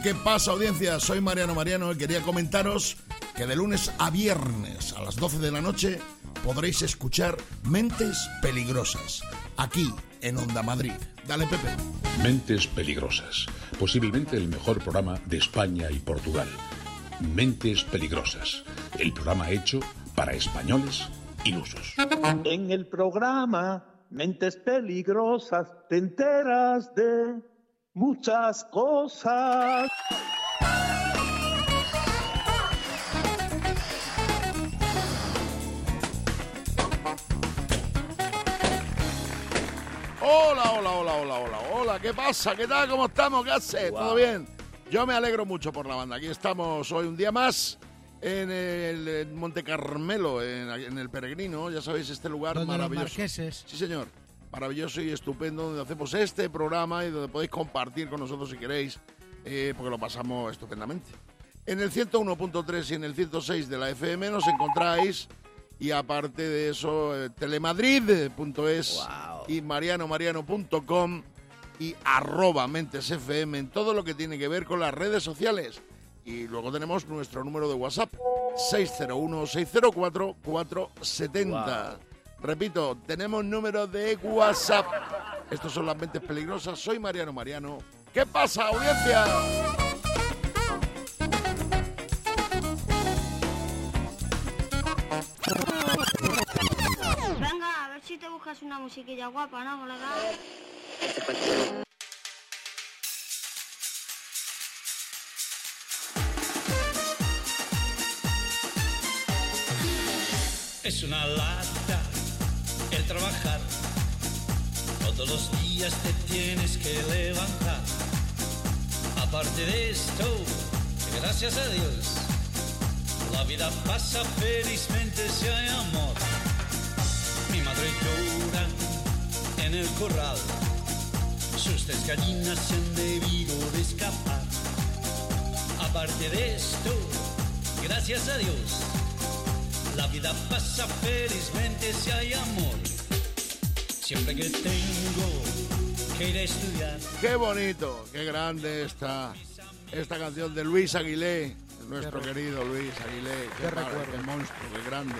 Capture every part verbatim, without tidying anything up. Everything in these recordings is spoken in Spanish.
¿Qué pasa, audiencia? Soy Mariano Mariano y quería comentaros que de lunes a viernes a las doce de la noche podréis escuchar Mentes Peligrosas, aquí en Onda Madrid. Dale, Pepe. Mentes Peligrosas, posiblemente el mejor programa de España y Portugal. Mentes Peligrosas, el programa hecho para españoles ilusos. En el programa Mentes Peligrosas te enteras de muchas cosas. Hola, hola, hola, hola, hola, hola. ¿Qué pasa? ¿Qué tal? ¿Cómo estamos? ¿Qué haces? Wow. ¿Todo bien? Yo me alegro mucho por la banda. Aquí estamos hoy un día más en el en Monte Carmelo, en, en el Peregrino. Ya sabéis, este lugar donde maravilloso. Los marqueses. Sí, señor. Maravilloso y estupendo, donde hacemos este programa y donde podéis compartir con nosotros si queréis, eh, porque lo pasamos estupendamente. En el ciento uno punto tres y en el ciento seis de la F M nos encontráis, y aparte de eso, eh, telemadrid punto es Wow. y mariano mariano punto com y arroba Mentes F M en todo lo que tiene que ver con las redes sociales. Y luego tenemos nuestro número de WhatsApp, seis cero uno, seis cero cuatro, cuatro siete cero. Wow. Repito, tenemos número de WhatsApp. Estos son las Mentes Peligrosas. Soy Mariano Mariano. ¿Qué pasa, audiencia? Venga, a ver si te buscas una musiquilla guapa, ¿no, colega? Es una lata el trabajar, todos los días te tienes que levantar. Aparte de esto, gracias a Dios, la vida pasa felizmente si hay amor. Mi madre llora en el corral, sus tres gallinas se han debido de escapar. Aparte de esto, gracias a Dios, la vida pasa felizmente si hay amor. Siempre que tengo que ir a estudiar. Qué bonito, qué grande está esta canción de Luis Aguilé, nuestro Qué querido Luis Aguilé. Qué padre, recuerdo. qué monstruo, qué grande.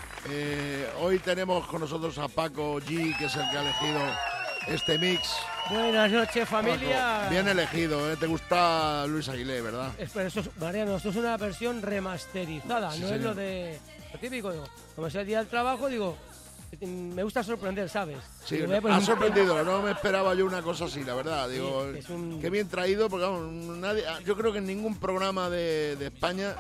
Eh, hoy tenemos con nosotros a Paco G, que es el que ha elegido este mix. Buenas noches, familia. Paco, bien elegido, ¿eh? Te gusta Luis Aguilé, ¿verdad? Es- pero esto es, Mariano, esto es una versión remasterizada, Sí, no es señor. lo de lo típico. Digo, como es el día del trabajo, digo, me gusta sorprender, ¿sabes? Sí, Digo, voy a poner ha un- sorprendido, no me esperaba yo una cosa así, la verdad. Digo, es un- qué bien traído, porque vamos, nadie, yo creo que en ningún programa de, de España,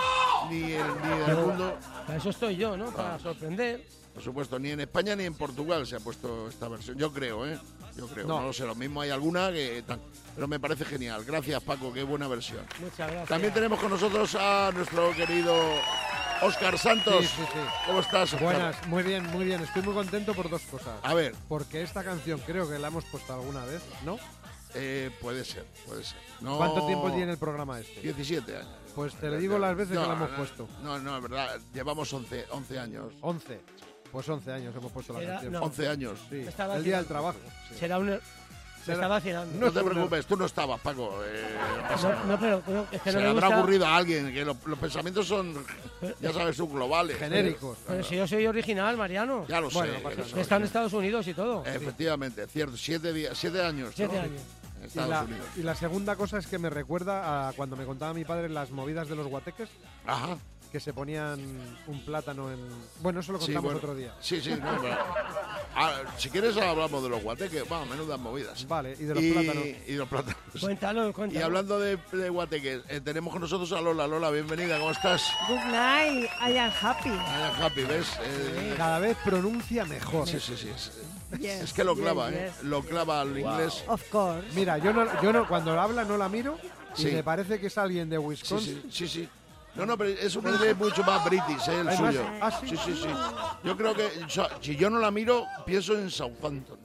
ni, en- ni del Yo- mundo, Para eso estoy yo, ¿no? Para sorprender. por supuesto, ni en España ni en Portugal se ha puesto esta versión. Yo creo, ¿eh? Yo creo, no, No. lo sé, lo mismo hay alguna que tal. Pero me parece genial. Gracias, Paco, qué buena versión. Muchas gracias. También tenemos con nosotros a nuestro querido Óscar Santos. Sí, sí, sí. ¿Cómo estás, Óscar? Buenas, muy bien, muy bien. Estoy muy contento por dos cosas. A ver, Porque esta canción creo que la hemos puesto alguna vez, ¿no? eh, puede ser, puede ser. No, ¿Cuánto tiempo tiene el programa este? diecisiete años. Pues te le digo las veces No, que la hemos no, puesto. No, no, es verdad. Llevamos once, once años. once. Pues once años hemos puesto la Era- canción. no. once años. Sí, Me estaba el día del haciendo- trabajo. Será un... Se Será- está vacinando. No, No te es una- preocupes, tú no estabas, Paco. Eh, no pasa No, nada. no, pero pero es que Se no le me habrá gusta... ocurrido a alguien, que lo- los pensamientos son, ya sabes tú, globales. Genéricos. Pero si yo soy original, Mariano. Ya lo Bueno, sé. no pasa ya nada. lo Está en sé. Estados Unidos y todo. Efectivamente, cierto. Siete, días, siete años. Siete ¿no? años. En Y Estados la, Unidos. y la segunda cosa es que me recuerda a cuando me contaba mi padre las movidas de los guateques, Ajá. que se ponían un plátano en... Bueno, eso lo Sí, contamos bueno. otro día. Sí, sí, no, pero- Ah, si quieres hablamos de los guateques. Vamos, menudas movidas. Vale, y de los y, plátanos. y de los plátanos. Cuéntalo, cuéntalo. Y hablando de, de guateques, eh, tenemos con nosotros a Lola. Lola, bienvenida, ¿cómo estás? Good night, I am happy. I am happy, ¿ves? Eh, Cada vez pronuncia mejor. sí, sí, sí. Es, Yes, es que lo yes, clava, ¿eh? yes. Lo clava al inglés. Of course. Mira, yo no, yo no, cuando habla no la miro y Sí. me parece que es alguien de Sí, Wisconsin. sí, sí, sí. No, no, pero es un inglés mucho más british, ¿eh? El ¿Hay suyo. más? ¿Ah, sí? Sí, sí, sí. Yo creo que, o sea, si yo no la miro, pienso en Southampton.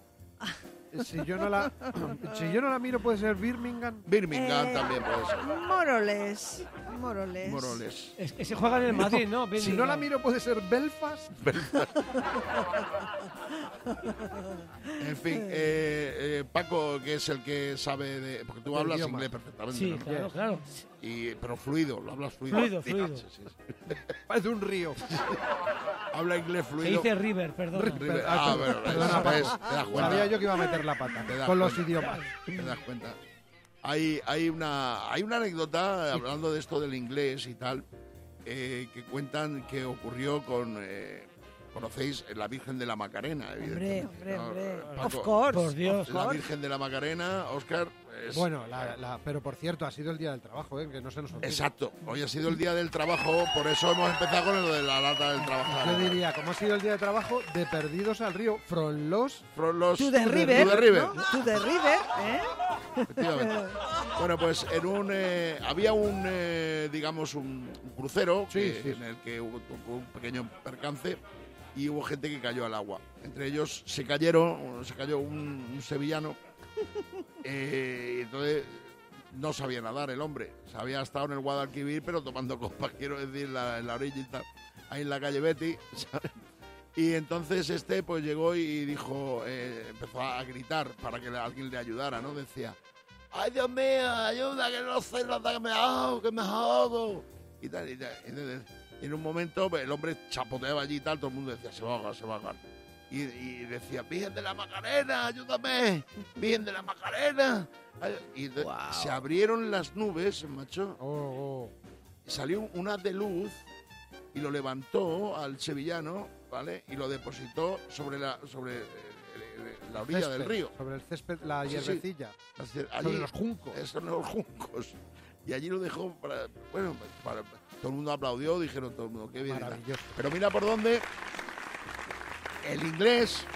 Si yo no la, si yo no la miro puede ser Birmingham. Birmingham Eh, también puede ser. More or less. Moroles. Moroles. Es que se juega en el Madrid, ¿no? Si no la miro puede ser Belfast. En fin, eh, eh, Paco, que es el que sabe de... Porque tú De hablas idiomas. inglés perfectamente, Sí, ¿no? claro, claro. Y, pero fluido, lo hablas fluido. Fluido, Sí, fluido. sí, sí. Parece un río. Habla inglés Se fluido. dice River, perdón. River. Ah, Ah, perdona, pero perdona, ¿ves? Paco. Te das cuenta. Sabía yo que iba a meter la pata Te das con los cuenta. idiomas. ¿Te das cuenta? Hay, hay, una, hay una anécdota, hablando de esto del inglés y tal, eh, que cuentan que ocurrió con... Eh, ¿conocéis? La Virgen de la Macarena, Hombre, evidentemente. hombre, ¿no? hombre. Paco, Of course. Por Dios. of La course. Virgen de la Macarena, Óscar... es- Bueno, la, la- pero por cierto, ha sido el día del trabajo, ¿eh? Que no se nos olvide. Exacto. Hoy ha sido el día del trabajo, por eso hemos empezado con lo de la lata del trabajo. Yo diría, como ha sido el día de trabajo, de Perdidos al Río, from los... From los... To the to river. to the river. ¿no? To the river, ¿eh? Efectivamente. Bueno, pues en un eh, había un, eh, digamos, un, un crucero Sí, que- sí. en el que hubo, tuvo un pequeño percance y hubo gente que cayó al agua. Entre ellos se cayeron, se cayó un, un sevillano. Eh, y entonces no sabía nadar el hombre. Se había estado en el Guadalquivir, pero tomando copas, quiero decir, la- en la orilla y tal, ahí en la calle Betty, ¿sabes? Y entonces este pues llegó y dijo, eh, empezó a gritar para que le- alguien le ayudara, ¿no? Decía, ¡ay, Dios mío, ayuda, que no sé nada, que me ahogo, que me ahogo! Y tal, y tal. Y entonces, en un momento pues, el hombre chapoteaba allí y tal, todo el mundo decía, se va a ahogar, se va a ahogar. Y, y decía, Virgen de la Macarena, ayúdame, Virgen de la Macarena. Ay- Y de- se abrieron las nubes, macho, Oh, oh. y salió una haz de luz y lo levantó al sevillano, ¿vale? Y lo depositó sobre la, sobre eh, eh, la orilla Césped, del río. Sobre el césped, la Sí, sí. hierbecilla. Así- Sobre los juncos. eh, sobre los juncos. Y allí lo dejó para, bueno, para, todo el mundo aplaudió, dijeron todo el mundo, qué bien. y tal. Maravilloso. Pero mira por dónde el inglés,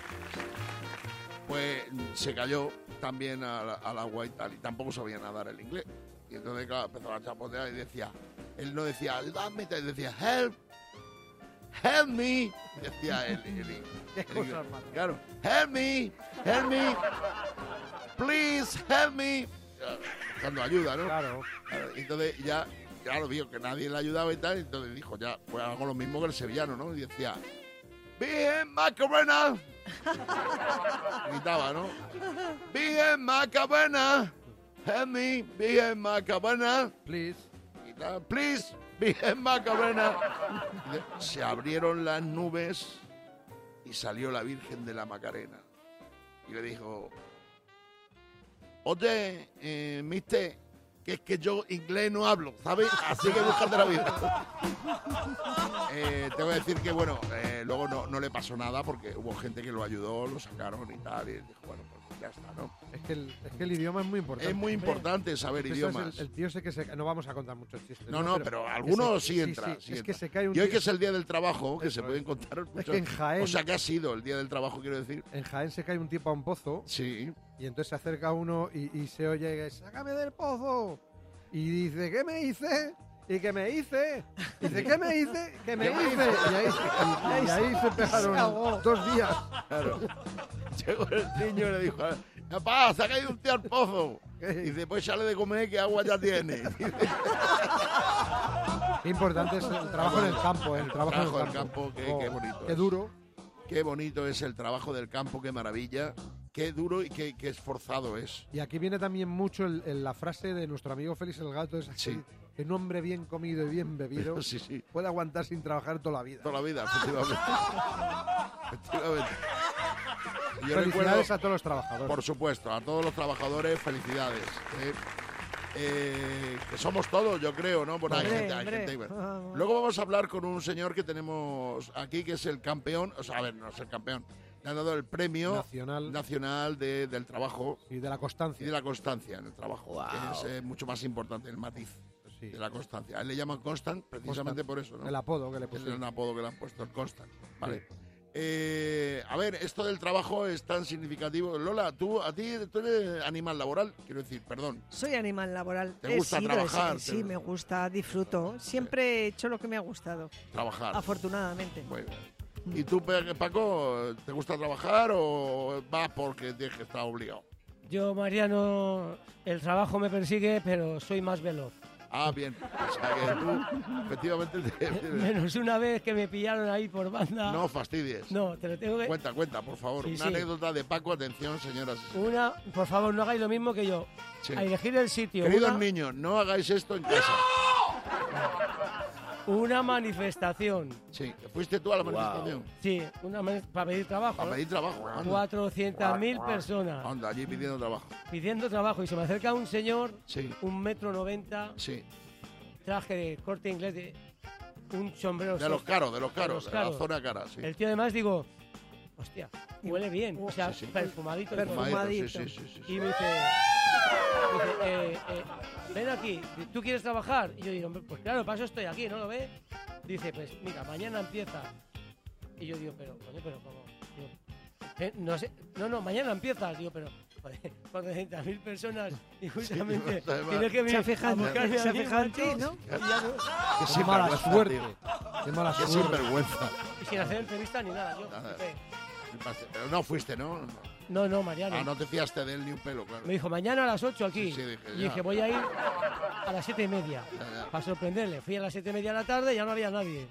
pues se cayó también al, al agua y tal, y tampoco sabía nadar el inglés. Y entonces, claro, empezó a chapotear y decía, él no decía, ayúdame, él decía, help, help me, decía él. el- el- Qué el cosas inglés. más. Claro, help me, help me, please help me. Buscando ayuda, ¿no? Claro. Claro, y entonces ya, claro, vio que nadie le ayudaba y tal, y entonces dijo, ya, pues hago lo mismo que el sevillano, ¿no? Y decía, Bien Macarena. Gritaba, ¿no? Bien Macarena. Help me, bien Macarena. Please. Gritaba, please, bien Macarena. Y de- se abrieron las nubes y salió la Virgen de la Macarena. Y le dijo, oye, eh, mister, que es que yo inglés no hablo, ¿sabes? Así que búscate la vida. Eh, te voy a decir que, bueno, eh, luego no, no le pasó nada porque hubo gente que lo ayudó, lo sacaron y tal, y dijo, bueno, pues ya está, ¿no? Es que el, es que el idioma es muy importante. Es muy importante saber Eso es idiomas. el, el tío ese que se... No vamos a contar muchos chistes. No, no, pero, que algunos se- sí entra. sí es entra. que se cae un Y hoy tío- que es el Día del Trabajo, que Eso se es. pueden contar muchos... que en Jaén- O sea, que ha sido el Día del Trabajo, quiero decir. En Jaén se cae un tipo a un pozo Sí. y entonces se acerca uno y, y se oye, ¡sácame del pozo! Y dice, ¿qué me hice? ¿Y qué me hice? Y dice, ¿qué me hice? ¿Qué me ¿Qué me hice? Y ahí, y- y ahí se pegaron Se ahogó. dos días. Claro. Llegó el niño y le dijo, papá, se ha caído un tío al pozo. Y dice, pues sale de comer, que agua ya tiene. Qué importante es el trabajo en el campo, ¿eh? el trabajo, Trabajo en del el campo. campo, qué- qué bonito Qué es. duro. Qué bonito es el trabajo del campo, qué maravilla. Qué duro y qué, qué esforzado es. Y aquí viene también mucho el- el- la frase de nuestro amigo Félix el Gato, es Sí. que un hombre bien comido y bien bebido Sí, sí. puede aguantar sin trabajar toda la vida. Toda la vida, efectivamente. efectivamente. Y yo Felicidades recuerdo, a todos los trabajadores. por supuesto, a todos los trabajadores, felicidades. ¿eh? Eh, que somos todos, yo creo, ¿no? Bueno, hay Hombre, gente, hay hombre. gente, bueno. Luego vamos a hablar con un señor que tenemos aquí, que es el campeón, o sea, a ver, no es el campeón, le han dado el premio Nacional. nacional de- del trabajo Y de la y constancia. de la constancia en el trabajo, que es eh, mucho más importante, el matiz Sí. de la constancia. A él le llaman Constant precisamente Constant. por eso, ¿no? El apodo que le Es pusieron. un apodo que le han puesto, el Constant. Vale. Eh, a ver, esto del trabajo es tan significativo. Lola, tú, a ti, tú eres animal laboral, quiero decir, perdón. Soy animal laboral. ¿Te He gusta sido, trabajar? he sido, Sí, Te- me gusta, disfruto. Siempre he hecho lo que me ha gustado, Trabajar. afortunadamente. Bueno. ¿Y tú, Pe- Paco, te gusta trabajar o vas porque tienes que estar obligado? Yo, Mariano, el trabajo me persigue, pero soy más veloz. Ah, bien. O sea que tú, efectivamente... Te... Menos una vez que me pillaron ahí por banda. No fastidies. No, te lo tengo que... Cuenta, cuenta, por favor. Sí, Una sí. anécdota de Paco, atención, señoras y señores. Una, por favor, no hagáis lo mismo que yo. Sí. A elegir el sitio. Queridos una, niños, no hagáis esto en casa. una manifestación. Sí, ¿fuiste tú a la manifestación? Sí, una mani- para pedir trabajo. Para ¿eh? pedir trabajo. Anda, cuatrocientas mil personas anda, allí pidiendo trabajo. pidiendo trabajo y se me acerca un señor, Sí, un metro noventa, sí. traje de corte inglés, de un sombrero. De los soft. caros, de los caros, los de caros. la zona cara, sí. El tío además digo, hostia, huele bien, o sea, Sí, sí. perfumadito. el todo. Perfumadito, sí, sí, sí, sí. Y me dice, me dice eh, eh, ven aquí, ¿tú quieres trabajar? Y yo digo, "Hombre, pues claro, para eso estoy aquí, ¿no lo ves? Dice, pues mira, mañana empieza. Y yo digo, pero, coño, pero ¿cómo? Digo, "Eh, no sé, no, no, mañana empieza. Digo, pero, joder, cuatrocientas mil personas y justamente Sí, además. tienes que venir Se ha fijado- a buscarme se ha a mí, fijado en macho, ti, ¿no? y ya no- Qué Qué mala sinvergüenza, suerte. tío. Qué mala Qué suerte. sinvergüenza. Y sin hacer entrevista ni nada, yo. Nada. flipé. Pero no fuiste, ¿no? No, no, Mariano. Ah, no te fiaste de él ni un pelo, claro. Me dijo, mañana a las ocho aquí. Sí, sí, dije, y ya. dije, voy a ir a las siete y media. Ya, ya. Para sorprenderle. Fui a las siete y media de la tarde y ya no había nadie.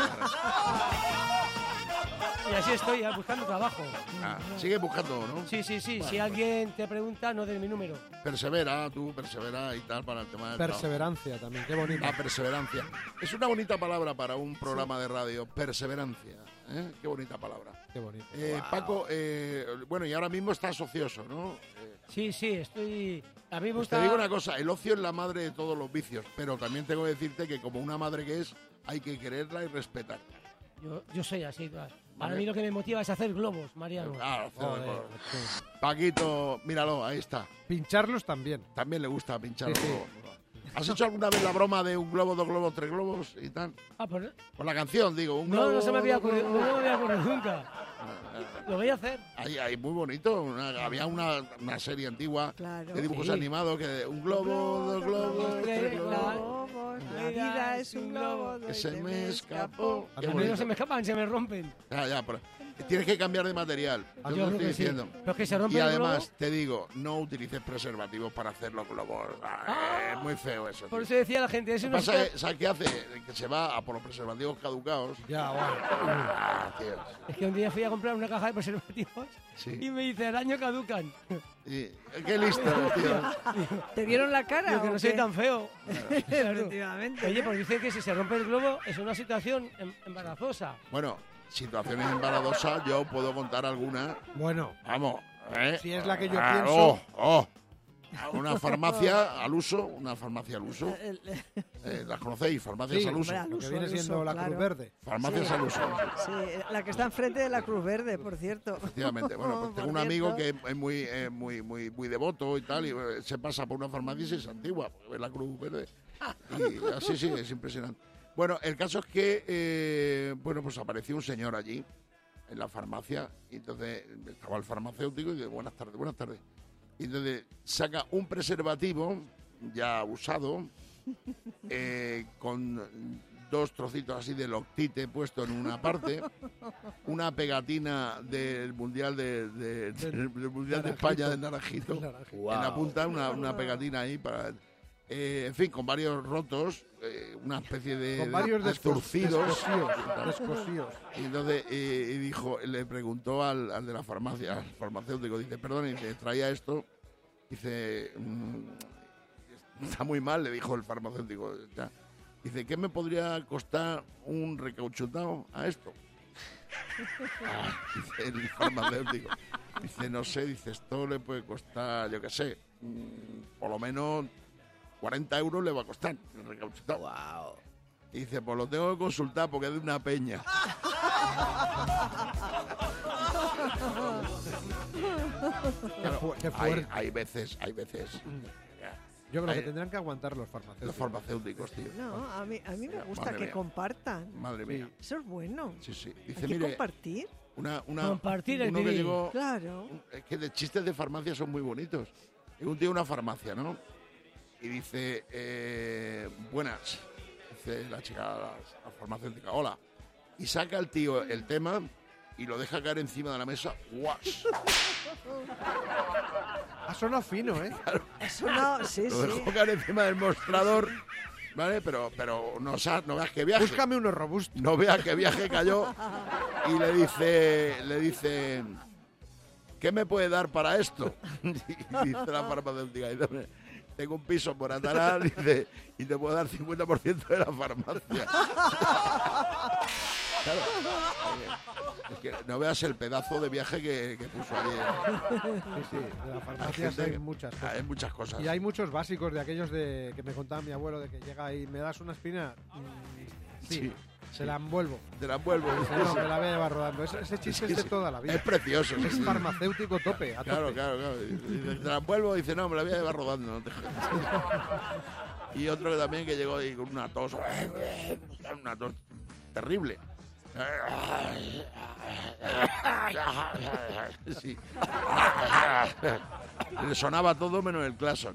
Y así estoy, ya, buscando trabajo. Ah, sigue buscando, ¿no? Sí, sí, sí. Bueno, si alguien te pregunta, no des mi número. Persevera, tú, persevera y tal para el tema del trabajo. Perseverancia también, qué bonito. La perseverancia. Es una bonita palabra para un programa de radio. Perseverancia. ¿eh? Qué bonita palabra. Qué bonito. Eh, Paco, eh, bueno, y ahora mismo estás ocioso, ¿no? Eh, Sí, sí, estoy... A mí me pues gusta... te digo una cosa, el ocio es la madre de todos los vicios, pero también tengo que decirte que como una madre que es, hay que quererla y respetarla. Yo, yo soy así. Para Vale. mí lo que me motiva es hacer globos, Mariano. Ah, hacer Joder, algo. sí. Paquito, míralo, ahí está. Pincharlos también. También le gusta pinchar Sí, los sí. globos. ¿Has hecho alguna vez la broma de un globo, dos globos, tres globos y tal? Ah, pues... Por la canción, digo, un globo. No, no se me había dos ocurrido, globos. no me había ocurrido nunca. Lo voy a hacer. Ahí, ahí, muy bonito. Una- había una, una serie antigua Claro. de dibujos Sí. animados que un globo, dos globos, tres tres globos. globos, la vida es un globo Que se me escapó. A Qué mí no bonito. se me escapan, se me rompen. Ya, ya, pero tienes que cambiar de material. Yo Ah, te yo lo creo estoy que sí. diciendo. Pero es que se rompe Y el además, globo. te digo, no utilices preservativos para hacer los globos. Ah, Ah. es muy feo eso. Por tío. eso decía la gente, eso Lo no que pasa está... es, ¿sabes qué hace? Que se va a por los preservativos caducados. Ya, bueno. Ah, tío. Es que un día fui a comprar una caja de preservativos Sí. y me dice, al año caducan. Y- qué listo, tío. ¿Te vieron la cara? Digo que o no soy qué? tan feo. Claro. Efectivamente. Oye, pues dicen que si se rompe el globo es una situación em- embarazosa. Bueno, situaciones embarazosas, yo puedo contar alguna. Bueno, Vamos, ¿eh? Si es la que yo Ah, pienso. Oh, oh. Una farmacia al uso, una farmacia al uso. Eh, ¿Las conocéis? Farmacias sí, al uso. hombre, al lo que uso, viene al siendo uso, la claro. Cruz Verde. Farmacias Sí. al uso. Sí, la que está enfrente de la Cruz Verde, por cierto. Efectivamente. Bueno, pues tengo Por un amigo cierto. que es muy, eh, muy, muy, muy devoto y tal, y eh, se pasa por una farmacia y se es antigua, porque ve la Cruz Verde. Y así sí, es impresionante. Bueno, el caso es que, eh, bueno, pues apareció un señor allí, en la farmacia, y entonces estaba el farmacéutico y dice, buenas tardes, buenas tardes. Y entonces saca un preservativo ya usado, eh, con dos trocitos así de loctite puesto en una parte, una pegatina del Mundial de, de- del, del mundial de España de Naranjito, en la punta, una, una pegatina ahí para... eh, en fin, con varios rotos, eh, una especie de, Con varios de descos- zurcidos. descosíos, descosíos. Y entonces eh, y dijo, le preguntó al, al de la farmacia, al farmacéutico, dice, perdón, y dice, traía esto, dice, "Mm, está muy mal", le dijo el farmacéutico. Ya. Dice, ¿qué me podría costar un recauchutado a esto? Ah, dice el farmacéutico. Dice, no sé, dice, esto le puede costar, yo qué sé, mm, por lo menos cuarenta euros le va a costar el recauchutado. Y dice, pues lo tengo que consultar porque es de una peña. Qué, fu- qué Hay, fuerte. hay veces, hay veces. Yo creo hay- que tendrán que aguantar los Los farmacéuticos. farmacéuticos, tío. No, a mí, a mí me gusta Madre que mía. compartan. Madre mía. Eso es bueno. Sí, sí. Hay Dice, que mire, compartir. una, una, Compartir el uno que pirín. llegó, Claro. es que de chistes de farmacia son muy bonitos. Y un tío en una farmacia, ¿no? Y dice, eh, buenas. Dice la chica, la, la farmacéutica, hola. Y saca el tío el tema y lo deja caer encima de la mesa. ¡Guas! Ha sonado fino, ¿eh? Ha sonado, sí, Lo sí. dejó caer encima del mostrador ¿vale? Pero, pero no, sa- no veas que viaje. Búscame uno robusto. No veas que viaje cayó y le dice, le dice, ¿qué me puede dar para esto? Y dice la farmacéutica, dice, tengo un piso por Atará, dice, y te puedo dar cincuenta por ciento de la farmacia. Claro. Es que no veas el pedazo de viaje que, que puso ayer. Sí, sí, de las farmacias gente hay que- muchas cosas. Hay muchas cosas. Y hay muchos básicos de aquellos de que me contaba mi abuelo, de que llega y me das una aspirina. Mm, sí, Sí, se la envuelvo. Te la envuelvo. Dice, no, me la voy a llevar rodando. Ese, ese chiste Sí, es de sí. toda la vida. Es precioso. Es sí. farmacéutico tope, a Claro, tope. claro, claro. Y dice, te la envuelvo y dice, no, me la voy a llevar rodando. No te jodas. Y otro que también que llegó ahí con una tos, una tos terrible. Sí. Le sonaba todo menos el claxon.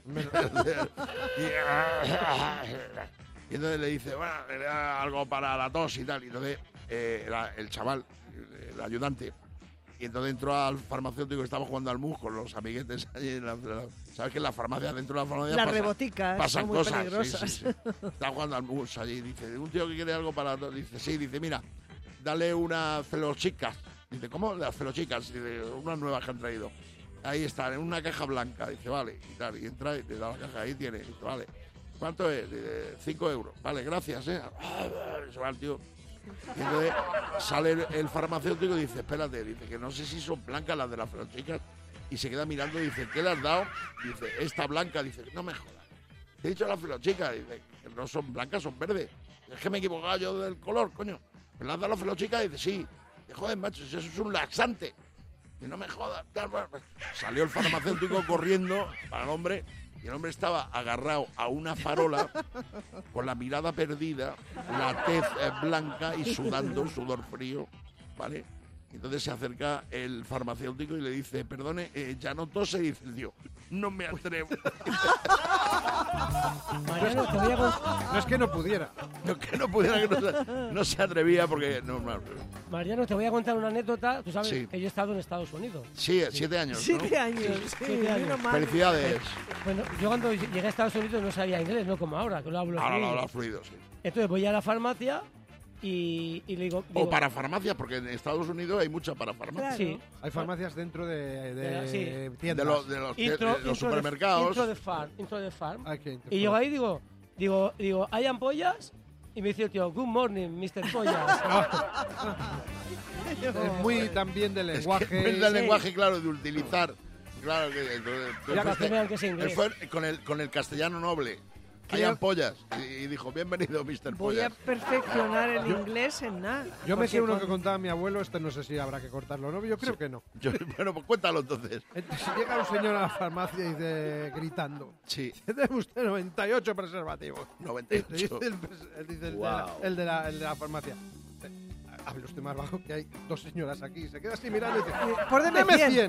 Y entonces le dice, bueno, le da algo para la tos y tal. Y entonces eh, era el chaval, el ayudante, y entonces entró al farmacéutico que estaba jugando al mus con los amiguetes allí en la, la- ¿sabes que en la farmacia, dentro de la farmacia Las pasa- reboticas pasan son muy cosas? peligrosas. Sí, sí, sí. Está jugando al mus allí, dice, un tío que quiere algo para... Dice, sí, dice, mira, dale unas felochicas. Dice, ¿cómo? Las felochicas, dice, unas nuevas que han traído. Ahí están, en una caja blanca. Dice, vale, y tal, y entra y le da la caja, ahí tiene, dice, vale. ¿Cuánto es? Dice, cinco euros. Vale, gracias, ¿eh? Se va el tío. Y entonces sale el, el farmacéutico y dice, espérate, dice que no sé si son blancas las de las felochicas. Y se queda mirando y dice, ¿qué le has dado? Dice, esta blanca. Dice, no me jodas. Te he dicho las felochicas. Dice, que no son blancas, son verdes. Es que me he equivocado yo del color, coño. ¿Me le has dado las felochicas? Dice, sí. Dice, joder, macho, si eso es un laxante. Y no me jodas. Salió el farmacéutico corriendo para el hombre. Y el hombre estaba agarrado a una farola con la mirada perdida, la tez eh, blanca y sudando, sudor frío, ¿vale? Entonces se acerca el farmacéutico y le dice, perdone, eh, ya no tose. Y dice el tío, no me atrevo. Mariano, te voy a contar. No es que no pudiera. No, que no pudiera, que no se, no se atrevía porque... No, no, Mariano, te voy a contar una anécdota. Tú sabes Sí. que yo he estado en Estados Unidos. sí, siete años, ¿no? Siete años, sí, siete años. menos mal. Felicidades. Bueno, yo cuando llegué a Estados Unidos no sabía inglés, no como ahora, que lo hablo Ahora lo fluido. habla fluido, sí. Entonces voy a la farmacia y, y le digo... O digo, para farmacia, porque en Estados Unidos hay mucha para farmacia. Claro. Sí. Hay farmacias dentro de, de Sí. De, tiendas. los- de los, de Intro, los intro supermercados. De, intro de farm, intro de farm. Hay que Y llego ahí y digo, digo, digo, ¿hay ampollas? Y me dice el tío, good morning, mister Pollas. Es muy también del Es lenguaje. que es del lenguaje, claro, de utilizar. Claro que entonces, tú Ya, para fuiste- que vean que es él inglés. fue con el, con el castellano noble. Hay Creo- ampollas. Y, y dijo, bienvenido, mister Voy a Pollas. perfeccionar el inglés en nada. Yo me porque sé uno con- que contaba mi abuelo, este no sé si habrá que cortarlo o no, yo creo que no. Yo- bueno, pues cuéntalo entonces. Entonces llega un señor a la farmacia y dice, gritando, Sí, tiene usted noventa y ocho preservativos. noventa y Le dice ocho. el, pres- dice el de la, el de la- el de la farmacia. Eh, Hable usted más bajo, que hay dos señoras aquí. Se queda así mirando y dice, Por deme deme cien. cien.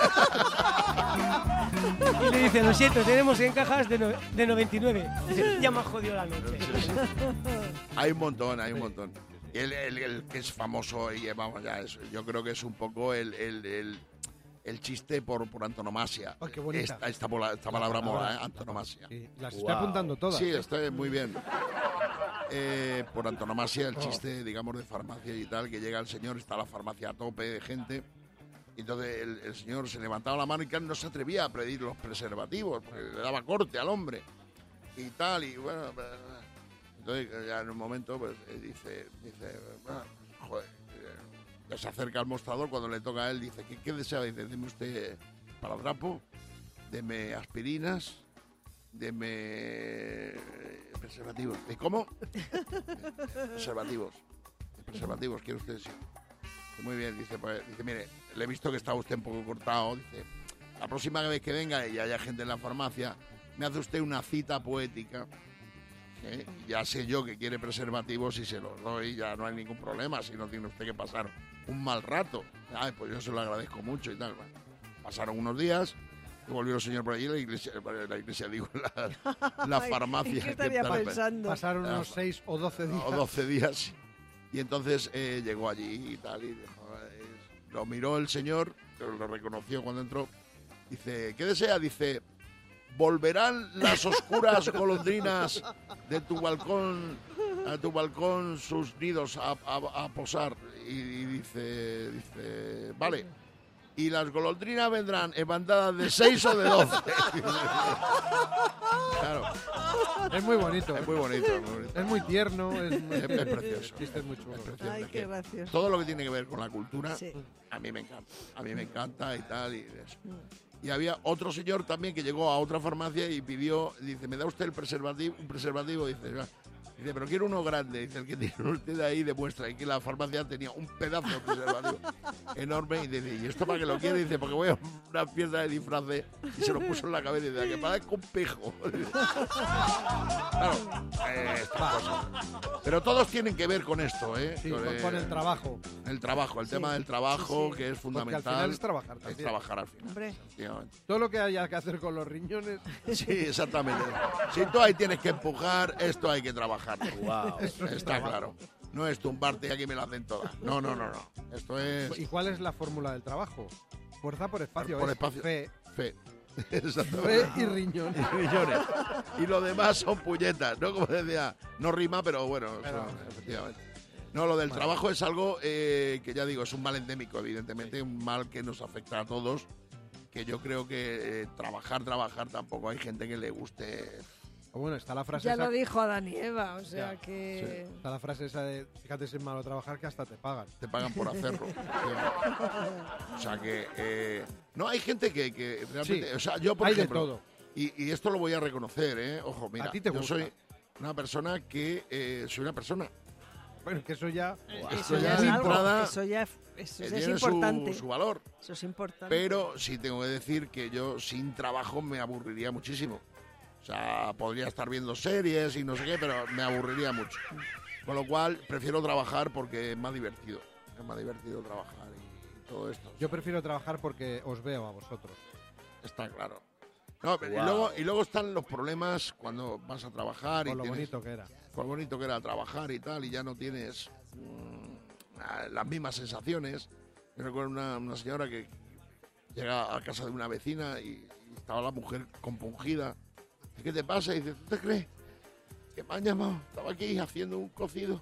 Y le dice, lo siento, tenemos en cajas de, no- de noventa y nueve. Dice, ya me ha jodido la noche. Hay un montón, hay un montón. Y el, el- el que es famoso, y eh, vamos, ya, es- yo creo que es un poco el, el, el, el chiste por, por antonomasia. Ay, qué bonita. Esta, esta, pola- esta palabra mola, ¿eh? Antonomasia. Sí, las estoy apuntando todas. Sí, está muy bien. Eh, por antonomasia, el chiste, digamos, de farmacia y tal, que llega el señor, está la farmacia a tope de gente. Y entonces el, el señor se levantaba la mano y no se atrevía a pedir los preservativos, porque le daba corte al hombre. Y tal, y bueno. Entonces, ya en un momento, pues eh, dice, dice, bueno, joder, eh, se acerca al mostrador cuando le toca a él, dice, ¿qué, qué desea? Dice, deme usted paradrapo, deme aspirinas, deme preservativos. ¿Y cómo? Preservativos. Preservativos, ¿quiere usted? Sí. Muy bien, dice, pues, dice, mire, le he visto que está usted un poco cortado, dice, la próxima vez que venga y haya gente en la farmacia, me hace usted una cita poética. ¿eh? Ya sé yo que quiere preservativos y se los doy, ya no hay ningún problema, si no tiene usted que pasar un mal rato. Ay, pues yo se lo agradezco mucho y tal. Bueno, pasaron unos días y volvió el señor por allí, la iglesia, la iglesia digo, la, la Ay, farmacia. ¿en qué estaría tal, pensando? Pasaron Ah, unos seis o doce días. o doce días. Y entonces eh, llegó allí y tal, y dijo, eh, lo miró el señor, lo reconoció cuando entró. Dice, ¿qué desea? Dice, ¿Volverán las oscuras golondrinas de tu balcón, a tu balcón sus nidos a, a- a posar? Y, y dice, dice, vale. ¿Y las golondrinas vendrán en bandadas de seis o de doce? Claro, Es muy bonito. es muy bonito. Es muy, bonito. Es muy tierno. Es, muy, Es- es precioso. El chiste es muy chulo. Es precioso. Ay, Es qué que gracioso. todo lo que tiene que ver con la cultura, Sí. a mí me encanta. A mí me encanta y tal. Y, eso. Y había otro señor también que llegó a otra farmacia y pidió, dice, ¿me da usted el preservativo? Un preservativo, dice, "Va". Dice, pero quiero uno grande. Dice, el que tiene usted ahí demuestra. Y que la farmacia tenía un pedazo de preservativo enorme. Y dice, ¿y esto para qué lo quiere? Dice, porque voy a una fiesta de disfraces. Y se lo puso en la cabeza y dice, que parezca un pijo. Claro, eh, estas cosas. Pero todos tienen que ver con esto, ¿eh? Sí, con, eh, con el trabajo. el trabajo, el Sí, tema del trabajo, sí, sí. que es Porque al fundamental. final es trabajar Es también. trabajar al final. Hombre. efectivamente. Todo lo que haya que hacer con los riñones. Sí, exactamente. Si tú ahí tienes que empujar, esto hay que trabajar. Wow. Está claro. No es tumbarte y aquí me la hacen todas. No, no, no, no. Esto es ¿Y cuál es la fórmula del trabajo? Fuerza por espacio. por es espacio. Fe, fe. fe Exactamente. y riñón. Y millones. Y lo demás son puñetas, ¿no? Como decía, no rima, pero bueno, Pero- son, efectivamente. No, lo del trabajo es algo eh, que ya digo, es un mal endémico, evidentemente, un mal que nos afecta a todos, que yo creo que eh, trabajar, trabajar, tampoco hay gente que le guste. Bueno, está la frase Ya esa. lo dijo Adán y Eva, o sea Ya, que... Está la frase esa de, fíjate si es malo trabajar que hasta te pagan. Te pagan por hacerlo. O sea que eh, no hay gente que, que realmente, Sí, o sea, yo por hay de ejemplo, todo. Y, y esto lo voy a reconocer, eh, ojo, mira, A ti te yo gusta. soy una persona que eh, soy una persona Bueno, que eso ya. Esto Eso ya ya es de algo, entrada, eso ya, eso que ya es tiene su, importante. su valor. Eso es importante. Pero sí tengo que decir que yo sin trabajo me aburriría muchísimo. O sea, podría estar viendo series y no sé qué, pero me aburriría mucho. Con lo cual, prefiero trabajar porque es más divertido. Es más divertido trabajar y todo esto. Yo prefiero trabajar porque os veo a vosotros. Está claro. No, pero y, Wow. luego, y luego están los problemas cuando vas a trabajar y Por lo tienes- bonito que era. por lo bonito que era trabajar y tal, y ya no tienes mm, ah, las mismas sensaciones. Yo recuerdo una, una señora que llega a casa de una vecina y, y estaba la mujer compungida. Dice, ¿qué te pasa? Y dice, ¿tú te crees que me han llamado? Estaba aquí haciendo un cocido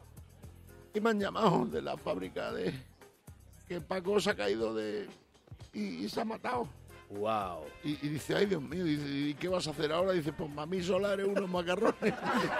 y me han llamado de la fábrica de que Paco se ha caído de y, y se ha matado. Wow. Y, y dice, ay Dios mío, dice, ¿y qué vas a hacer ahora? Dice, pues mami solares unos macarrones.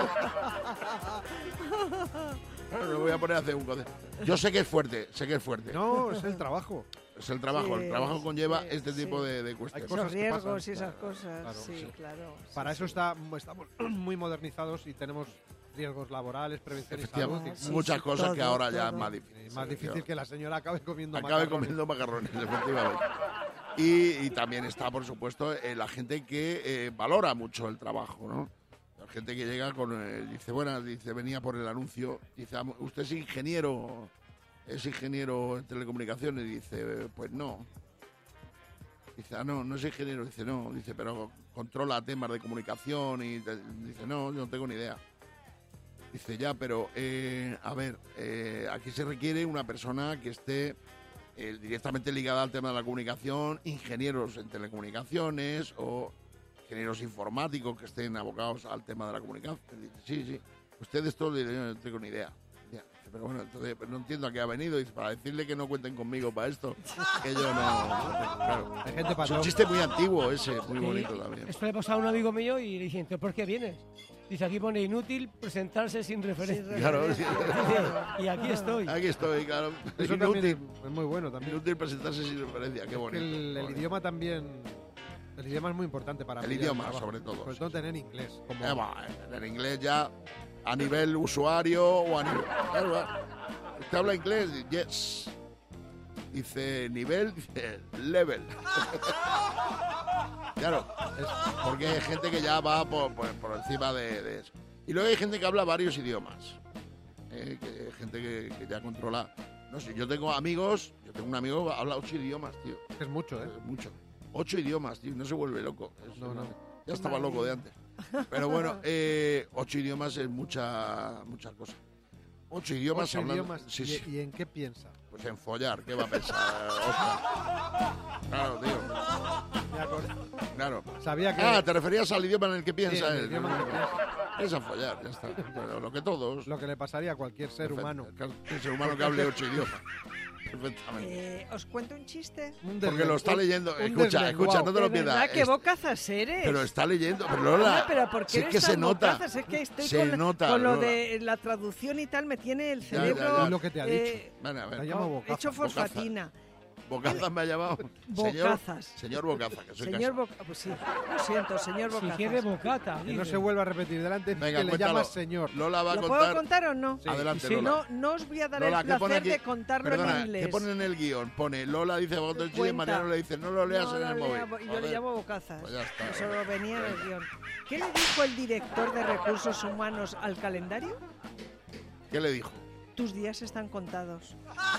Claro, me voy a poner a hacer un cocido. Yo sé que es fuerte, sé que es fuerte. No, es el trabajo. Es el trabajo, Sí, el trabajo conlleva sí, este sí. tipo de, de Hay cuestiones. cosas Esos que riesgos pasan. y esas cosas, Claro, sí, sí. claro. sí, Para eso sí. está, estamos muy modernizados y tenemos riesgos laborales, prevención y salud. Efectivamente, Sí, muchas sí, cosas que todo, ahora ya es todo. más Y difícil. más difícil que la señora acabe comiendo Acabe macarrones. comiendo macarrones, efectivamente. Y, y también está, por supuesto, eh, la gente que eh, valora mucho el trabajo, ¿no? La gente que llega con, eh, dice, bueno, dice, venía por el anuncio, dice, "Ah, usted es ingeniero, es ingeniero en telecomunicaciones", y dice, pues no. Dice, ah, no, no es ingeniero, dice, no, dice, pero controla temas de comunicación y te- dice, no, yo no tengo ni idea. Dice, ya, pero, eh, a ver, eh, aquí se requiere una persona que esté eh, directamente ligada al tema de la comunicación, ingenieros en telecomunicaciones o ingenieros informáticos que estén abocados al tema de la comunicación. Dice, sí, sí, usted esto yo no tengo ni idea. Ya, dice, pero bueno, entonces no entiendo a qué ha venido. Dice, para decirle que no cuenten conmigo para esto, que yo no... Claro. Hay gente Es un patrón. chiste muy antiguo ese, muy Sí, bonito también. Esto le pasó a un amigo mío y le dije, entonces, ¿por qué vienes? Dice, aquí pone inútil presentarse sin referencia. Claro, sí. Dice, y aquí estoy. Aquí estoy, claro. Eso también Inútil, es, es muy bueno también. inútil presentarse sin referencia, qué Que bonito. el, qué el bonito. idioma también. El idioma es muy importante para El mí, idioma, trabajo. sobre todo, Sobre sí, todo sí. tener inglés. Como, Eh, va, en inglés ya a nivel usuario o a nivel... Claro, va. ¿Usted habla inglés? Yes. Dice nivel, dice level. Claro, es porque hay gente que ya va por, por- por encima de, de eso. Y luego hay gente que habla varios idiomas. Eh, que, gente que, que ya controla... No sé, yo tengo amigos, yo tengo un amigo que habla ocho idiomas, tío. es mucho, ¿eh? Eh, mucho. Ocho idiomas, tío, no se vuelve loco. Es No, una- no. Ya estaba Madre loco de mía. antes. Pero bueno, eh, ocho idiomas es mucha, muchas cosas. Ocho idiomas Ocho hablando. idiomas. Sí, ¿Y, sí. y en qué piensa? Pues en follar, ¿qué va a pensar Oscar? Claro, tío. Me acordé. Claro. Sabía que... Ah, te referías al idioma en el que piensa Sí, el él. idioma en el que piensa. Es a follar, ya está. Pero lo que todos. Lo que le pasaría a cualquier ser humano. Un ser humano que hable ocho idiomas. Perfectamente. Eh, ¿Os cuento un chiste? Un Porque desle- lo está un- leyendo. un Escucha, deslenguado. escucha, no te lo De pierdas. verdad, qué Es- bocazas eres. Pero está leyendo. Pero Lola, Hombre, pero ¿por qué si es eres que se tan nota. bocazas? Es que estoy Se con, nota, con lo Lola. de la traducción y tal, me tiene el ya, cerebro ya. Lo que te ha eh, Ven, a ver. Te llamo oh, bocaza. hecho fosfatina. Bocazas me ha llamado. Bocazas. Señor, señor Bocaza, que soy Señor casado. Boca... Pues sí, lo siento, señor Si Bocazas. quiere bocata. Que no dice. se vuelva a repetir delante, Venga, que le cuéntalo. llamas señor. Lola va a ¿Lo contar. puedo contar o no? Sí. Adelante, Sí, Lola. No, no os voy a dar Lola, el ¿qué pone placer aquí? de contarlo Perdona, en inglés. ¿qué pone en el guión? Pone Lola dice otro chiste y Cuenta. Mariano le dice no lo leas No, en no el lea móvil. bo- y yo Joder. le llamo Bocazas. Pues ya está. Eso lo venía en el guión. ¿Qué le dijo el director de Recursos Humanos al calendario? ¿Qué le dijo? Tus días están contados.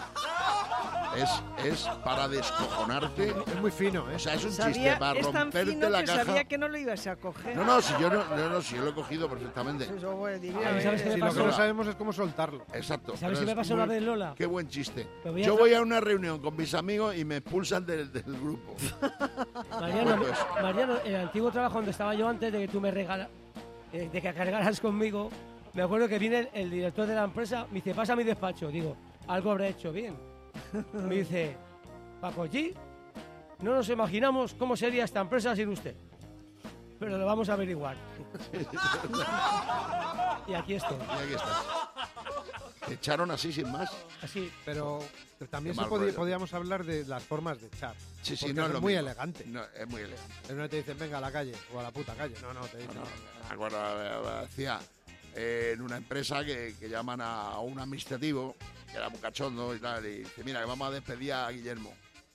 Es, es para descojonarte. Es muy fino, ¿eh? O sea, es un Sabía, chiste para es tan romperte fino la que caja. sabía que no lo ibas a coger. No, no, si yo no, no, no, si yo lo he cogido perfectamente. Eso, bueno, Ay, divina, ¿sabes qué eh, me Si lo pasó? que no sabemos es cómo soltarlo. Exacto. ¿Sabes pero qué me es pasó muy- una vez, Lola? Qué buen chiste. Me voy a Yo tra- voy a una reunión con mis amigos y me expulsan del, del grupo. Mariano, Pues, Mariano, el antiguo trabajo donde estaba yo antes de que tú me regalas, eh, de que cargaras conmigo, me acuerdo que viene el, el director de la empresa, me dice, pasa a mi despacho. Digo, algo habré hecho bien. Me dice, Paco G, no nos imaginamos cómo sería esta empresa sin usted. Pero lo vamos a averiguar. Y aquí estoy, y aquí estás. Te echaron así sin más. así. Pero también Qué se mal podía- rollo. podíamos hablar de las formas de echar. Sí, sí, Porque no es lo muy mismo. elegante. No, es muy elegante. En una te dicen, venga a la calle o a la puta calle. No, no, te dicen. No, no, me acuerdo, eh, decía, eh, en una empresa que, que llaman a un administrativo, que era muy cachondo y tal, y dice, mira, que vamos a despedir a Guillermo.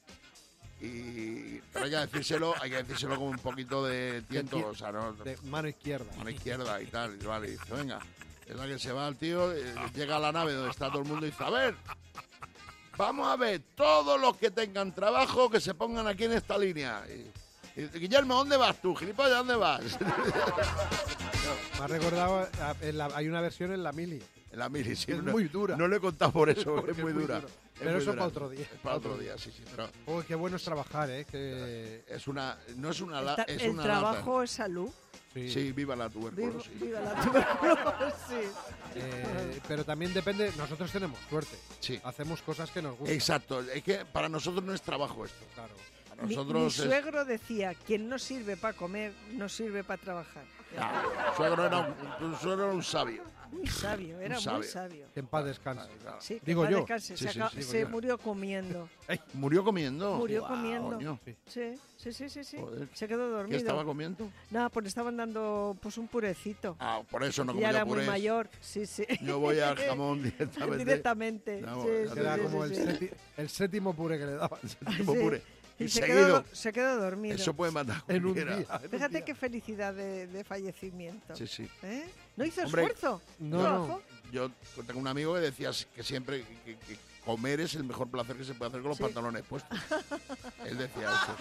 Y pero hay que decírselo, hay que decírselo con un poquito de tiento, o sea, no, De mano izquierda. mano izquierda y tal, y vale, y dice, venga, es la que se va el tío, eh, llega a la nave donde está todo el mundo y dice, a ver, vamos a ver, todos los que tengan trabajo que se pongan aquí en esta línea. Y, y dice, Guillermo, ¿dónde vas tú, gilipollas, dónde vas? Me ha recordado, a- en la- hay una versión en la mili. En la mili, sí. Es no, muy dura. No lo he contado por eso, Porque es muy dura. duro. Es Pero muy eso dura. para otro día. Es para otro día, sí, sí. Pero Uy, qué bueno es trabajar, ¿eh? Que... es una, no es una, El, la- ta- es el una trabajo es salud. Sí. lata. Sí, viva la Viva, tuberculosis. viva la tuberculosis. Eh, pero también depende, nosotros tenemos suerte. Sí. Hacemos cosas que nos gustan. Exacto, es que para nosotros no es trabajo esto. Claro. Para Mi, mi nosotros es... suegro decía, quien no sirve para comer, no sirve para trabajar. Ah, suegro era un, un suegro era un sabio. Muy sabio, era Un muy sabio. sabio. Que en paz descanse. Claro. Sí, que Digo en paz yo. descanse, Sí, se, sí, acaba- sí, digo se yo. murió comiendo. ¿Murió comiendo? Murió Guau, comiendo. coño. Sí. Sí, sí, sí, sí, sí. Joder. Se quedó ¿Qué dormido. estaba comiendo? Nada, pues le estaban dando pues un purecito. Ah, por eso no ya comía era muy purés. mayor, sí, sí. Yo voy al jamón directamente. Directamente. No, sí, ya sí, Era sí, como sí, el, sí. séti- el séptimo puré que le daban. Tipo Sí. puré. Y Y se seguido. quedó, se quedó dormido. Eso puede matar a En un cualquiera. día. en un Fíjate día. qué felicidad de, de fallecimiento. Sí, sí. ¿Eh? ¿No hizo Hombre, esfuerzo? no, ¿Trabajó? Yo tengo un amigo que decía que siempre que, que comer es el mejor placer que se puede hacer con los Sí. pantalones puestos. Él decía eso.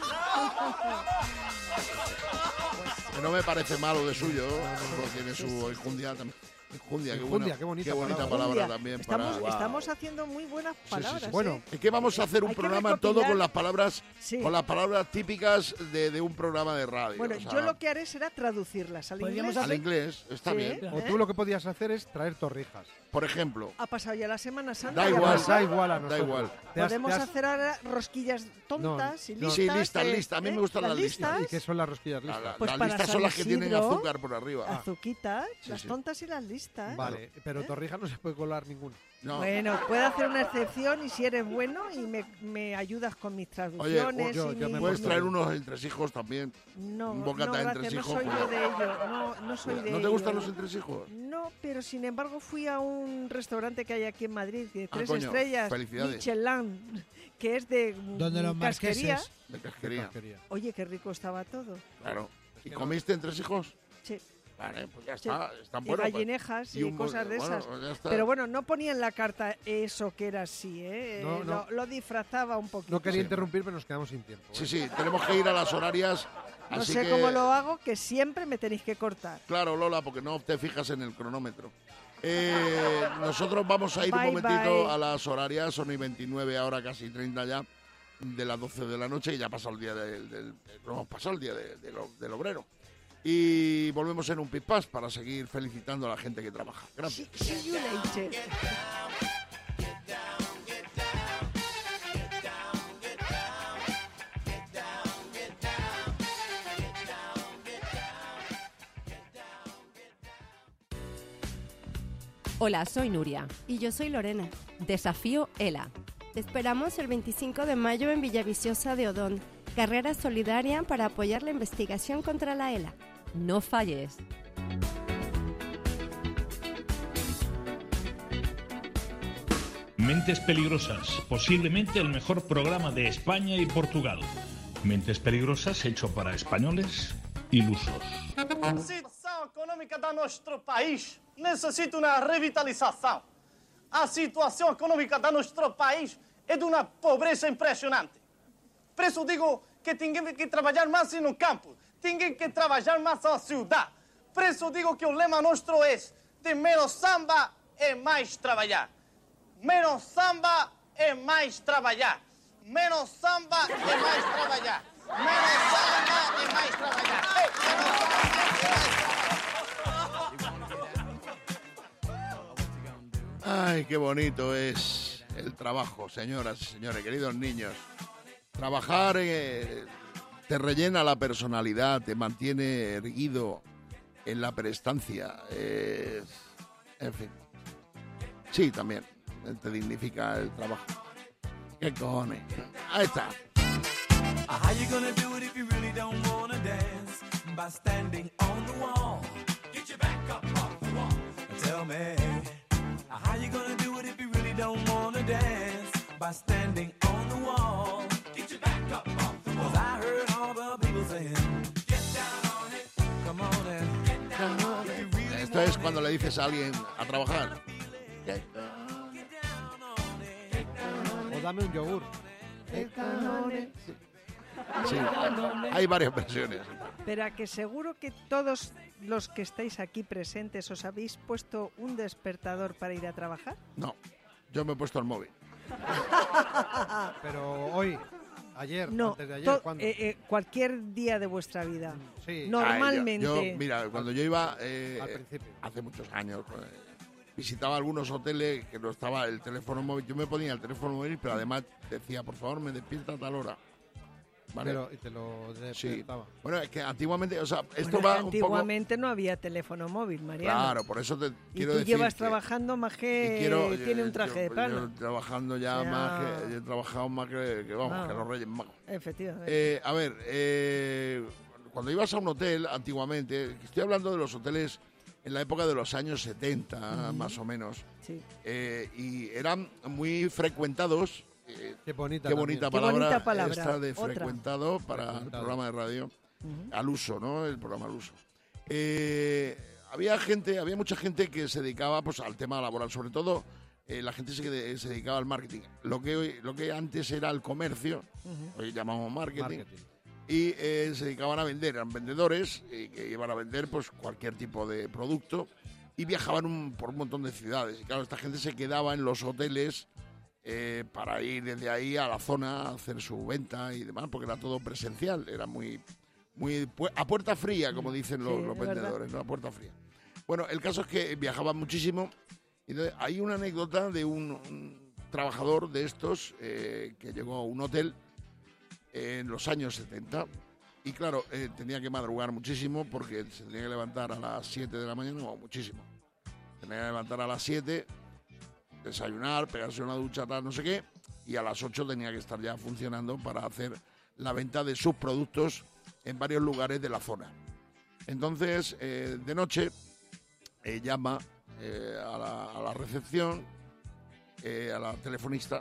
Que no me parece malo de suyo, porque tiene su enjundia también. Enjundia, qué, Enjundia, buena- qué bonita bonita palabra. palabra Enjundia. también. Estamos, para, estamos haciendo muy buenas sí, palabras. sí. Bueno, ¿eh? Es que vamos a hacer un Hay que programa recopilar- todo con las palabras, Sí. con las palabras típicas de, de un programa de radio. Bueno, o sea, yo lo que haré será traducirlas al Podríamos inglés. al inglés está Sí. bien. o ¿Eh? tú lo que podías hacer es traer torrijas. Por ejemplo, Ha pasado ya la Semana Santa. Da ya igual, pasó. Da igual a da nosotros. igual. Te has- Podemos te has- hacer ahora rosquillas tontas y no. listas. Sí, listas, eh, listas. A mí me ¿eh? gustan las listas. ¿Y qué son las rosquillas La- listas? la- Pues las para listas San son las que tienen Isidro, azúcar por arriba. Ah, Azuquitas, Sí, las sí. tontas y las listas. Vale, pero ¿Eh? torrija no se puede colar ninguna. no. Bueno, puedo hacer una excepción y si eres bueno y me, me ayudas con mis traducciones. yo- y yo mi- me Puedes mi- traer unos entresijos también. No, un bocata no, de gracias, entresijos, no soy yo cuidado. de ello. No, no soy de ¿No te gustan ello. los entresijos? No, pero sin embargo fui a un restaurante que hay aquí en Madrid de Ah, tres coño, estrellas, felicidades. Michelin, que es de ¿Dónde los casquería. marqueses? De casquería. Casquería. Oye, qué rico estaba todo. Claro. ¿Y comiste entresijos? Sí, Vale, pues ya sí. está. Están y buenos. pues. gallinejas y, un bo- cosas de bueno, esas. pues ya está. Pero bueno, no ponía en la carta eso que era así, ¿eh? No, Eh, no. Lo, lo disfrazaba un poquito. No quería Sí. interrumpir, pero nos quedamos sin tiempo. ¿eh? Sí, sí, tenemos que ir a las horarias. No así sé que, cómo lo hago, que siempre me tenéis que cortar. Claro, Lola, porque no te fijas en el cronómetro. Eh, nosotros vamos a ir Bye, un momentito bye. a las horarias, son y veintinueve, ahora casi treinta ya. de las doce de la noche, y ya ha pasado el día del, del, no hemos pasado el día de, de lo, del obrero. Y volvemos en un pispás para seguir felicitando a la gente que trabaja. Gracias. See you later. Hola, soy Nuria. Y yo soy Lorena. Desafío ELA. Te esperamos el veinticinco de mayo en Villaviciosa de Odón. Carrera solidaria para apoyar la investigación contra la ELA. No falles. Mentes Peligrosas, posiblemente el mejor programa de España y Portugal. Mentes Peligrosas hecho para españoles ilusos. A situação econômica do nosso país necessita uma revitalização. A situação econômica do nosso país é de uma pobreza impressionante. Por isso digo que temos que trabalhar mais no campo, temos que trabalhar mais na cidade. Por isso digo que o lema nosso é de menos samba e mais trabalhar. Menos samba e mais trabalhar. Menos samba e mais trabalhar. Menos samba e mais trabalhar. Ei, menos samba e mais trabalhar. Ay, qué bonito es el trabajo, señoras y señores, queridos niños. Trabajar eh, te rellena la personalidad, te mantiene erguido en la prestancia. Eh, en fin. Sí, también. Te dignifica el trabajo. ¿Qué cojones? Ahí está. How you gonna do it if you really don't wanna dance? By standing on the wall. Get your back up off the wall. Tell me. How you gonna do it if you really don't wanna dance? By standing on the wall. Get your back up off the wall. 'Cause I heard all the people saying, get down on it. Come on and get down on it. Really Esto es cuando le dices a alguien a trabajar. O dame un yogur. Sí, hay varias versiones. Pero a que seguro que todos los que estáis aquí presentes os habéis puesto un despertador para ir a trabajar. No, yo me he puesto el móvil. Pero hoy, ayer, No, antes de ayer, to- ¿cuándo? eh, eh, cualquier día de vuestra vida. Sí. Normalmente. Ay, yo, yo, mira, cuando yo iba eh, Al principio. hace muchos años, eh, visitaba algunos hoteles que no estaba el teléfono móvil. Yo me ponía el teléfono móvil, pero además decía, por favor, me despierta a tal hora. ¿Vale? Pero, y te lo Sí. despertaba. Bueno, es que antiguamente, o sea, esto Bueno, va un poco... antiguamente no había teléfono móvil, Mariano. Claro, por eso te Y quiero tú decir llevas que- trabajando más y que quiero- tiene eh, un traje yo- de pana. yo trabajando ya Ya. más que... Yo he trabajado más que, que, vamos, Ah. que los Reyes Magos. Efectivamente. Eh, a ver, eh, cuando ibas a un hotel antiguamente, estoy hablando de los hoteles en la época de los años setenta, Ujú. más o menos, Sí. eh, y eran muy frecuentados. eh, Qué bonita qué también. bonita Qué palabra, bonita palabra, esta de otra. frecuentado para el Frecuentado. programa de radio, Ujú. al uso, ¿no? El programa al uso. Eh, había gente, había mucha gente que se dedicaba pues al tema laboral, sobre todo eh, la gente se, que- se dedicaba al marketing. Lo que hoy, lo que antes era el comercio, Ujú. hoy llamamos marketing, Marketing. y eh, se dedicaban a vender, eran vendedores eh, que iban a vender pues cualquier tipo de producto y viajaban un- por un montón de ciudades. Y claro, esta gente se quedaba en los hoteles eh, para ir desde ahí a la zona a hacer su venta y demás, porque era todo presencial, era muy, muy pu- a puerta fría, como dicen los, Sí, los es verdad. vendedores, ¿no? A puerta fría. Bueno, el caso es que viajaban muchísimo. Y entonces, hay una anécdota de un, un trabajador de estos eh, que llegó a un hotel en los años setenta y claro, eh, tenía que madrugar muchísimo porque se tenía que levantar a las siete de la mañana, o muchísimo. Tenía que levantar a las siete, desayunar, pegarse una ducha, tal, no sé qué, y a las ocho tenía que estar ya funcionando para hacer la venta de sus productos en varios lugares de la zona. Entonces, eh, de noche, eh, llama eh, a, la, a la recepción, eh, a la telefonista,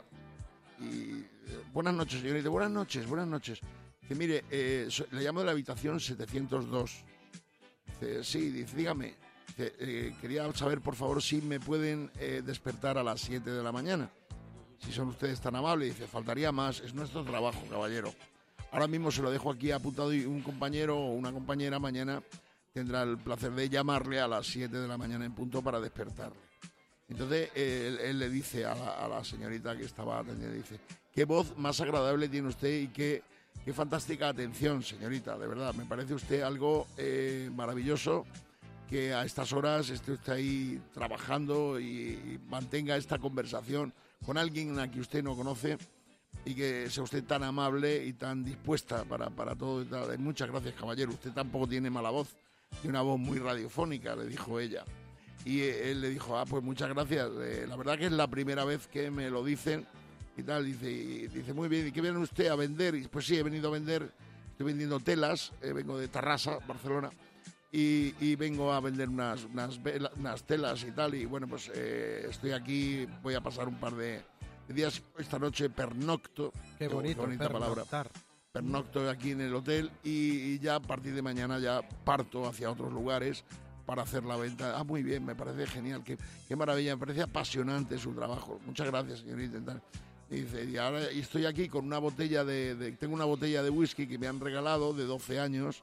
y eh, buenas noches, señorita, buenas noches, buenas noches. Dice, mire, eh, so- le llamo de la habitación setecientos dos. Dice, sí, dice, dígame. Dice, eh, quería saber, por favor, si me pueden eh, despertar a las siete de la mañana. Si son ustedes tan amables. Dice, faltaría más, es nuestro trabajo, caballero. Ahora mismo se lo dejo aquí apuntado y un compañero o una compañera mañana tendrá el placer de llamarle a las siete de la mañana en punto para despertarle. Entonces él, él le dice a la, a la señorita que estaba atendiendo, dice, qué voz más agradable tiene usted y qué, qué fantástica atención, señorita, de verdad, me parece usted algo eh, maravilloso que a estas horas esté usted ahí trabajando y, y mantenga esta conversación con alguien a que usted no conoce y que sea usted tan amable y tan dispuesta para, para todo. Muchas gracias, caballero, usted tampoco tiene mala voz, tiene una voz muy radiofónica, le dijo ella. Y él le dijo, ah, pues muchas gracias, eh, la verdad que es la primera vez que me lo dicen y tal. Dice, y dice muy bien, ¿y qué viene usted a vender? Y pues sí, he venido a vender, estoy vendiendo telas, eh, vengo de Tarrasa, Barcelona, y, y vengo a vender unas, unas, vela, unas telas y tal. Y bueno, pues eh, estoy aquí, voy a pasar un par de, de días esta noche, pernocto. Qué bonito, qué bonita palabra. Pernocto aquí en el hotel y, y ya a partir de mañana ya parto hacia otros lugares para hacer la venta. Ah, muy bien, me parece genial, qué, qué maravilla, me parece apasionante su trabajo. Muchas gracias, señorita. Y dice, y ahora y estoy aquí con una botella de, de... Tengo una botella de whisky que me han regalado de doce años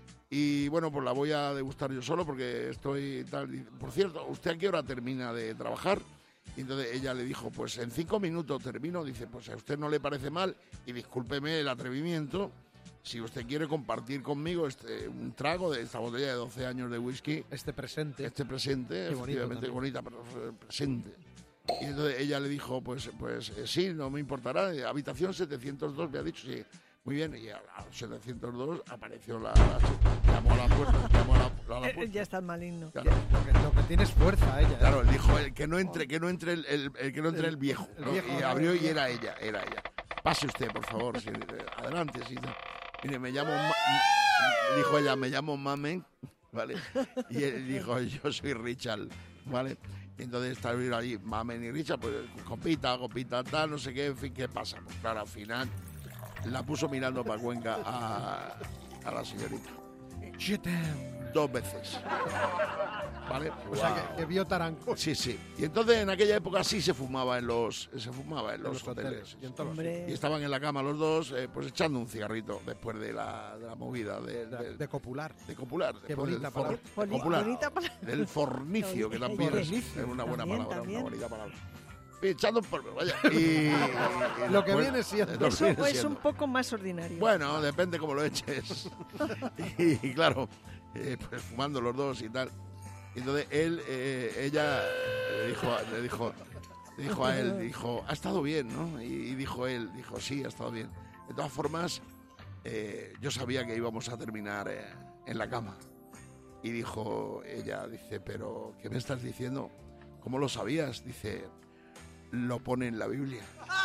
y bueno, pues la voy a degustar yo solo porque estoy tal... Y, por cierto, ¿usted a qué hora termina de trabajar? Y entonces ella le dijo, pues en cinco minutos termino. Dice, pues a usted no le parece mal y discúlpeme el atrevimiento. Si usted quiere compartir conmigo este, un trago de esta botella de doce años de whisky. Este presente. Este presente, Qué efectivamente bonita, pero presente. Y entonces ella le dijo, pues, pues eh, sí, no me importará. Eh, habitación setecientos dos, me ha dicho, sí. Muy bien, y a la setecientos dos apareció la... la llamó a la puerta, llamó a la, a la puerta. Ya está el maligno. Claro. Lo, que, lo que tiene es fuerza ella. Claro, él dijo, el que no entre, que no entre el, el, el que no entre el viejo. El ¿no? viejo, Y abrió y era ella, era ella. Pase usted, por favor, sí, adelante, sí. Mire, me llamo, Ma- dijo ella, me llamo Mamen, ¿vale? Y él dijo, yo soy Richard, ¿vale? Y entonces estuvieron allí Mamen y Richard, pues copita, copita, tal, no sé qué, en fin, ¿qué pasa? Pues claro, al final la puso mirando para Cuenca a, a la señorita. Dos veces. ¿Vale? O sea, que, que vio Taranco. Sí, sí. Y entonces en aquella época sí se fumaba en los, se fumaba en los, los hoteles. hoteles. Y, en todos los... y estaban en la cama los dos, eh, pues echando un cigarrito después de la, de la movida. De, de, de copular. De copular. Qué bonita for, palabra. de copular. Bonita palabra. Del fornicio, que también es, es una buena también, palabra, también. una bonita palabra. Echando por... Vaya, y, y lo que después, viene siendo. Eso viene es siendo. un poco más ordinario. Bueno, depende cómo lo eches. y, y claro, eh, pues fumando los dos y tal. Y entonces él, eh, ella le dijo, le dijo, le dijo a él, dijo, ha estado bien, ¿no? Y, y dijo él, dijo, sí, ha estado bien. De todas formas, eh, yo sabía que íbamos a terminar eh, en la cama. Y dijo ella, dice, pero ¿qué me estás diciendo? ¿Cómo lo sabías? Dice, lo pone en la Biblia.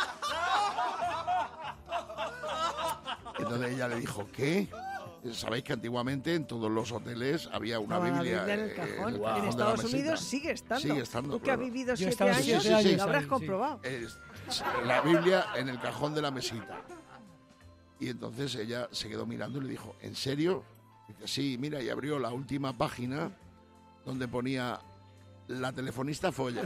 Entonces ella le dijo, ¿qué? Sabéis que antiguamente en todos los hoteles había una Estaba Biblia, la Biblia en el eh, cajón. el En cajón de la Estados mesita. Unidos sigue estando. Sigue estando, Tú que has claro. vivido Yo siete estaba años, siete sí, años lo habrás ahí, comprobado. Es la Biblia en el cajón de la mesita. Y entonces ella se quedó mirando y le dijo, ¿en serio? Dice, sí, mira, y abrió la última página donde ponía la telefonista folla.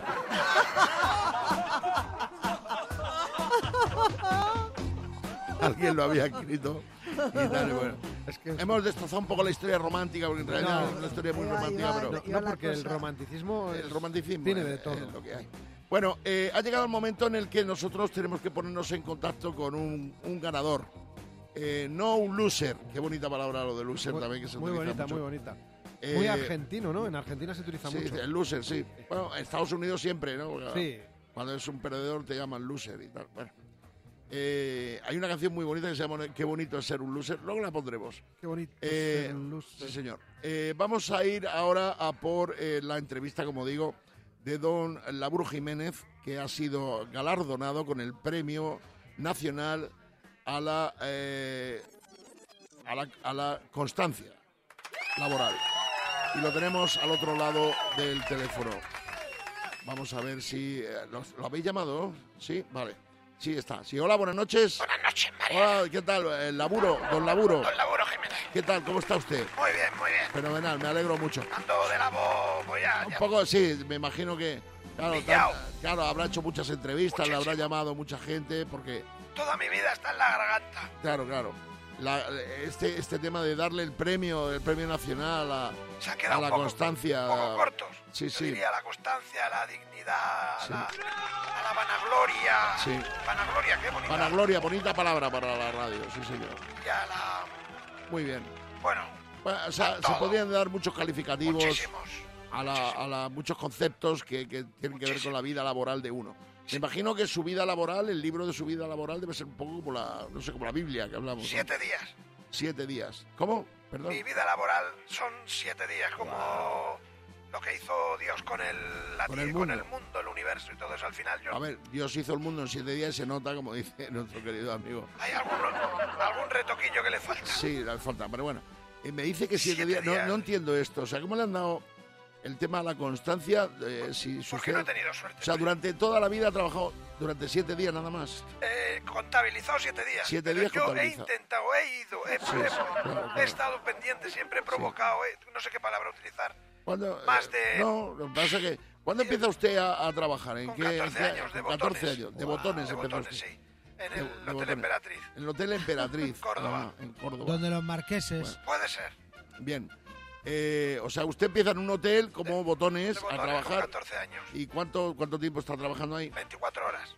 Alguien lo había escrito. Y tal, y bueno. Es que Hemos destrozado un poco la historia romántica, porque en realidad No. es una historia muy Iba, romántica, iba, pero... no, no, porque el romanticismo, El romanticismo tiene es, de todo. es lo que hay. Bueno, eh, ha llegado el momento en el que nosotros tenemos que ponernos en contacto con un, un ganador. Eh, no un loser. Qué bonita palabra lo de loser Muy, también, que se muy utiliza bonita, mucho. muy bonita. Eh, Muy argentino, ¿no? En Argentina se utiliza sí, mucho. el loser, sí. Bueno, en Estados Unidos siempre, ¿no? Porque, Sí. Cuando es un perdedor te llaman loser y tal. Bueno. Eh, hay una canción muy bonita que se llama Qué bonito es ser un loser. Luego la pondremos. Qué bonito Eh, ser un loser. Sí, señor. Eh, vamos a ir ahora a por eh, la entrevista, como digo, de don Laburo Jiménez, que ha sido galardonado con el Premio Nacional a la, eh, a la, a la constancia laboral. Y lo tenemos al otro lado del teléfono. Vamos a ver si... eh, ¿lo, ¿Lo habéis llamado? Sí, vale. Sí, está. Sí, hola, buenas noches. Buenas noches, María. Hola, ¿qué tal? El laburo, don Laburo. Don Laburo Jiménez. ¿Qué tal? ¿Cómo está usted? Muy bien, muy bien. Fenomenal, me alegro mucho. Ando de la voz, voy a... Un poco, sí, me imagino que... Claro, Pillao. tan- claro, habrá hecho muchas entrevistas, le habrá llamado mucha gente, porque... Toda mi vida está en la garganta. Claro, claro. la, este, este tema de darle el premio, el premio nacional a, Se ha quedado a la un poco, constancia. un poco cortos. Sí, Yo sí. diría la constancia, la dignidad, Sí. la, a la vanagloria. Sí. Vanagloria, qué bonita. Vanagloria, bonita palabra para la radio, sí señor. Y a la... Muy bien. Bueno, Bueno, o sea, se todo. podrían dar muchos calificativos muchísimos. a, la, a la- muchos conceptos que, que tienen que ver con la vida laboral de uno. Me imagino que su vida laboral, el libro de su vida laboral debe ser un poco como la, no sé, como la Biblia que hablamos. ¿no? Siete días. Siete días. ¿Cómo? Perdón. Mi vida laboral son siete días, como lo que hizo Dios con el, la Con tie- el con mundo. el mundo, el universo y todo eso. Al final yo... A ver, Dios hizo el mundo en siete días y se nota, como dice nuestro querido amigo. Hay algún, algún retoquillo que le falta. Sí, le falta, pero bueno. Eh, me dice que siete, Siete días. No, días. no entiendo esto. O sea, ¿cómo le han dado el tema de la constancia? Eh, si Porque sucede. no he tenido suerte. O sea, durante toda la vida ha trabajado durante siete días nada más. Eh, contabilizado siete días. Siete pero días yo he contabilizado. intentado, he ido, he, Sí, he- sí, claro, claro. he estado pendiente, siempre he provocado, eh, no sé qué palabra utilizar. ¿Cuándo, Más eh, de- No, lo que pasa es que. ¿Cuándo empieza usted a, a trabajar? ¿En Con qué? catorce en qué- años, de con catorce botones. años. De botones De empezó botones, usted. sí. En De- el de Hotel botones. Emperatriz. En el Hotel Emperatriz. Córdoba. Ah, en Córdoba. Donde los marqueses. Puede ser. Bien. Eh, o sea, usted empieza en un hotel como botones, de a botones, trabajar. con catorce años. ¿Y cuánto, cuánto tiempo está trabajando ahí? veinticuatro horas.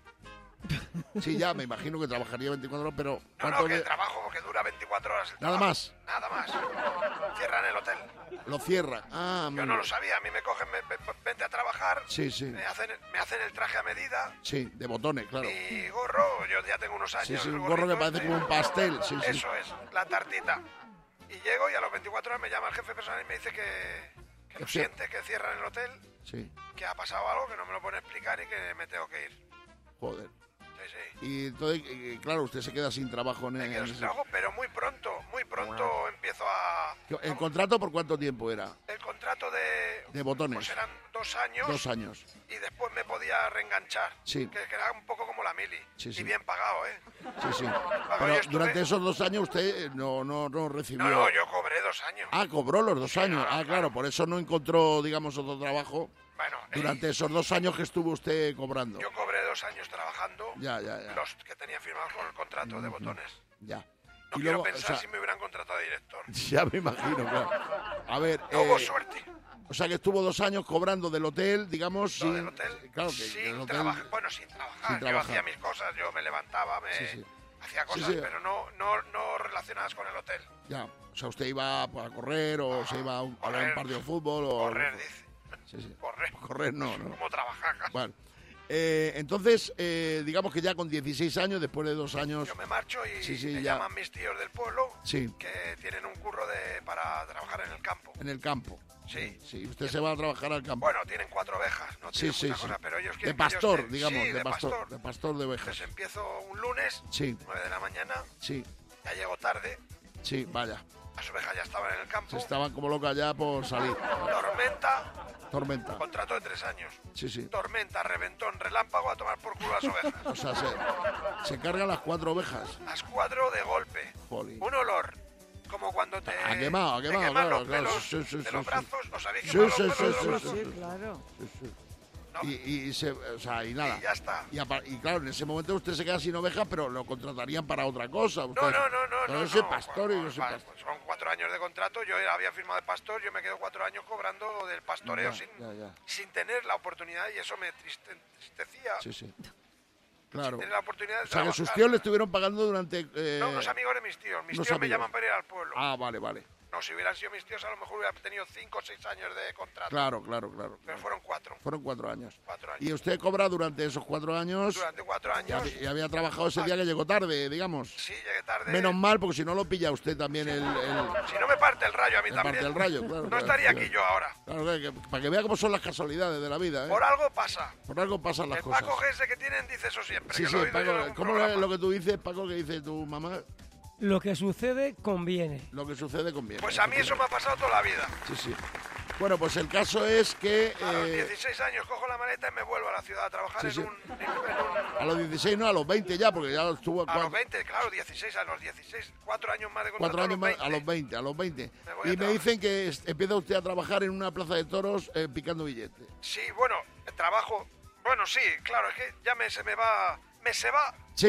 Sí, ya, me imagino que trabajaría veinticuatro horas, pero No, ¿cuánto no, que de- el trabajo que dura veinticuatro horas. el Nada trabajo. más. Nada más. Cierran el hotel. lo cierra? Ah, muy Yo no bien. lo sabía, a mí me cogen, me, me- vente a trabajar. Sí, sí. Me hacen, me hacen el traje a medida. Sí, de botones, claro. Mi gorro, yo ya tengo unos años. Sí, sí, el un gorro que gorrito parece este. como un pastel. Sí, sí. Eso es, la tartita. Y llego y a los veinticuatro horas me llama el jefe personal y me dice que, que Que lo cier- siente, que cierran el hotel, Sí, que ha pasado algo que no me lo pueden explicar y que me tengo que ir. joder. Sí, sí. Y entonces, eh, claro, usted se queda sin trabajo en, Me en quedo sin ese- trabajo, pero muy pronto, muy pronto empiezo a... ¿El contrato por cuánto tiempo era? El contrato de... De botones. Pues eran dos años. Dos años. Y después me podía reenganchar. Sí. Que, que era un poco como la mili. Sí, sí. Y bien pagado, ¿eh? Sí, sí. Pagado, Pero yo estuve- durante esos dos años usted eh, no, no, no recibió... No, no, yo cobré dos años. Ah, cobró los dos años. Ah, claro, por eso no encontró, digamos, otro trabajo Bueno, durante esos dos años que estuvo usted cobrando. yo cobré dos años trabajando. Ya, ya, ya. Los que tenía firmados con el contrato de botones. Ya. No Y quiero luego, pensar o sea, si me hubieran contratado de director. ya me imagino, claro. A ver, No hubo eh, suerte. o sea que estuvo dos años cobrando del hotel, digamos, Lo sin... del hotel, Claro que sin del hotel... trabajar. Bueno, sin trabajar. sin Yo trabajar. hacía mis cosas, yo me levantaba, me Sí, sí. hacía Sí, cosas, sí. pero no, no, no relacionadas con el hotel. Ya, o sea, usted iba a correr o se iba a un, a ver un correr. partido de fútbol o... Correr, dice. Sí, sí. Correr. Correr no, no. Como trabajar. Bueno, eh, entonces, eh, digamos que ya con dieciséis años, después de dos años... Yo me marcho y Sí, sí, me ya. llaman mis tíos del pueblo Sí, que tienen un curro de, para trabajar en el campo. en el campo. Sí. Sí, usted se va a trabajar al campo. Bueno, tienen cuatro ovejas, no Sí, tienen sí, mucha sí. cosa, pero ellos De quieren que yo pastor, esté- digamos, sí, de, de pastor, pastor. de pastor de ovejas. Entonces empiezo un lunes, Sí, nueve de la mañana, sí, ya llego tarde, sí, vaya. las ovejas ya estaban en el campo, Se estaban como locas ya por salir. tormenta, Tormenta. contrato de tres años. Sí, sí. Tormenta, reventón, relámpago, a tomar por culo las ovejas. O sea, se, se cargan las cuatro ovejas. Las cuatro de golpe. Jolín. Un olor, como cuando te, Ha quemado, ha te quemado, queman claro, los claro. pelos Sí, sí, de sí, los sí. brazos. ¿Os habéis Sí, quemado sí, los sí, pelos de los sí, brazos? sí, Sí, claro. Sí, sí. Y, y se, o sea, y nada. Y ya está. Y, apa- y claro, en ese momento usted se queda sin ovejas, pero lo contratarían para otra cosa. Usted, No, no, no, no. Pero no, yo soy no. pastor y yo soy Pa- pastor. Son cuatro años de contrato, yo era- había firmado de pastor, yo me quedo cuatro años cobrando del pastoreo Ya, sin, ya, ya. sin tener la oportunidad y eso me triste- entristecía. Sí, sí. Claro. Tener la oportunidad de O sea, que trabajar. sus tíos le estuvieron pagando durante... eh, No, unos amigos de mis tíos. Mis unos tíos me amigos. llaman para ir al pueblo. Ah, vale, vale. No, si hubieran sido mis tíos, a lo mejor hubiera tenido cinco o seis años de contrato. Claro, claro, claro. Pero fueron cuatro. Fueron cuatro años. Cuatro años. Y usted cobra durante esos cuatro años... Durante cuatro Y años. había, y había trabajado ese día que llegó tarde, digamos. Sí, llegué tarde. Menos mal, porque si no lo pilla usted también el... el Si no me parte el rayo a mí le también. parte el rayo, claro. No claro, estaría claro. aquí yo ahora. Claro, que- que- para que vea cómo son las casualidades de la vida, ¿eh? Por algo pasa. Por algo pasan las El cosas. Paco G S que tienen dice eso siempre. Sí, que sí, lo he oído yo en Paco, algún ¿cómo programa. es lo que tú dices, Paco, que dice tu mamá? Lo que sucede conviene. Lo que sucede conviene. Pues a mí eso me ha pasado toda la vida. Sí, sí. Bueno, pues el caso es que... A los eh, dieciséis años cojo la maleta y me vuelvo a la ciudad a trabajar Sí, en, sí. Un, en un- a los dieciséis, no, a los veinte ya, porque ya estuvo... A cuatro, los veinte, claro, dieciséis, a los dieciséis, cuatro años más de contrato. cuatro años más, a a los los veinte, a los veinte. Me voy Y a me trabajar. dicen que es- empieza usted a trabajar en una plaza de toros eh, picando billetes. Sí, bueno, el trabajo... Bueno, sí, claro, es que ya me, se me va... Me se va... Sí,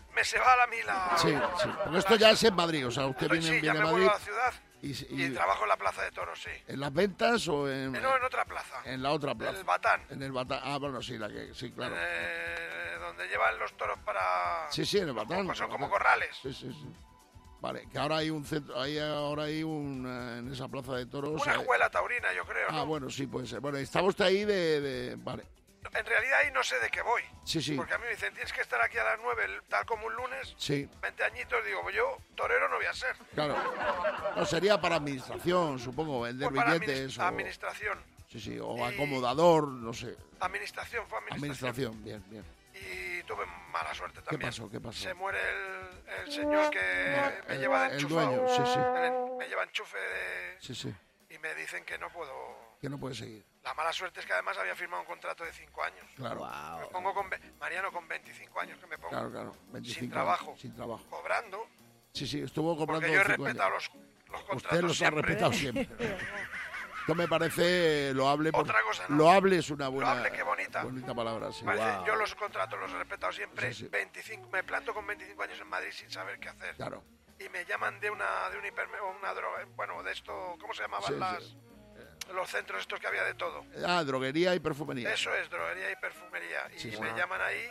me se va a la mila. Sí, sí. Porque esto ya es en Madrid, o sea, usted Estoy, viene, sí, ya viene me a vuelvo Madrid. a la ciudad Y, y, y- trabajo en la Plaza de Toros, sí. ¿En las ventas o en...? Eh, no, en otra plaza. En la otra plaza. el Batán. En el Batán. Ah, bueno, sí, la que... Sí, claro. Eh, donde llevan los toros para... Sí, sí, en el Batán. Pues son en el como Batán. corrales. Sí, sí, sí. Vale, que ahora hay un centro, hay ahora hay un eh, en esa plaza de toros. Una hay- escuela taurina, yo creo, Ah, ¿no? bueno, sí, puede ser. Bueno, estaba usted ahí de, de- Vale. En realidad ahí no sé de qué voy. Sí, sí. Porque a mí me dicen, tienes que estar aquí a las nueve, tal como un lunes. Sí, veinte añitos, digo, pues yo torero no voy a ser. claro. No, sería para administración, supongo, vender Fue para billetes administ- o... administración. Sí, sí, o acomodador, no sé. Administración, fue administración. Administración, bien, bien. Y tuve mala suerte ¿Qué también. pasó? ¿Qué pasó? Se muere el, el señor que me el- lleva de el enchufado. dueño, sí, sí. Me, me lleva enchufe de... Sí, sí. Y me dicen que no puedo... Que no puede seguir. La mala suerte es que además había firmado un contrato de cinco años. Claro. Me pongo con... ve- Mariano con veinticinco años que me pongo. Claro, claro. veinticinco Sin trabajo. años, sin trabajo. Cobrando. Sí, sí, estuvo comprando Porque yo he cinco respetado años. los, los contratos Usted los siempre. ha respetado siempre. Esto me parece loable. por- Otra cosa, ¿no? Loable es una buena, Loable, qué bonita. bonita palabra, sí. Parece- Yo los contratos los he respetado siempre. Sí, sí. veinticinco, me planto con veinticinco años en Madrid sin saber qué hacer. Claro. Y me llaman de una de un hiper, una droga, bueno, de esto, ¿cómo se llamaban Sí, las sí. los centros estos que había de todo? Ah, droguería y perfumería. Eso es, droguería y perfumería. Y Sí, sí. me llaman ahí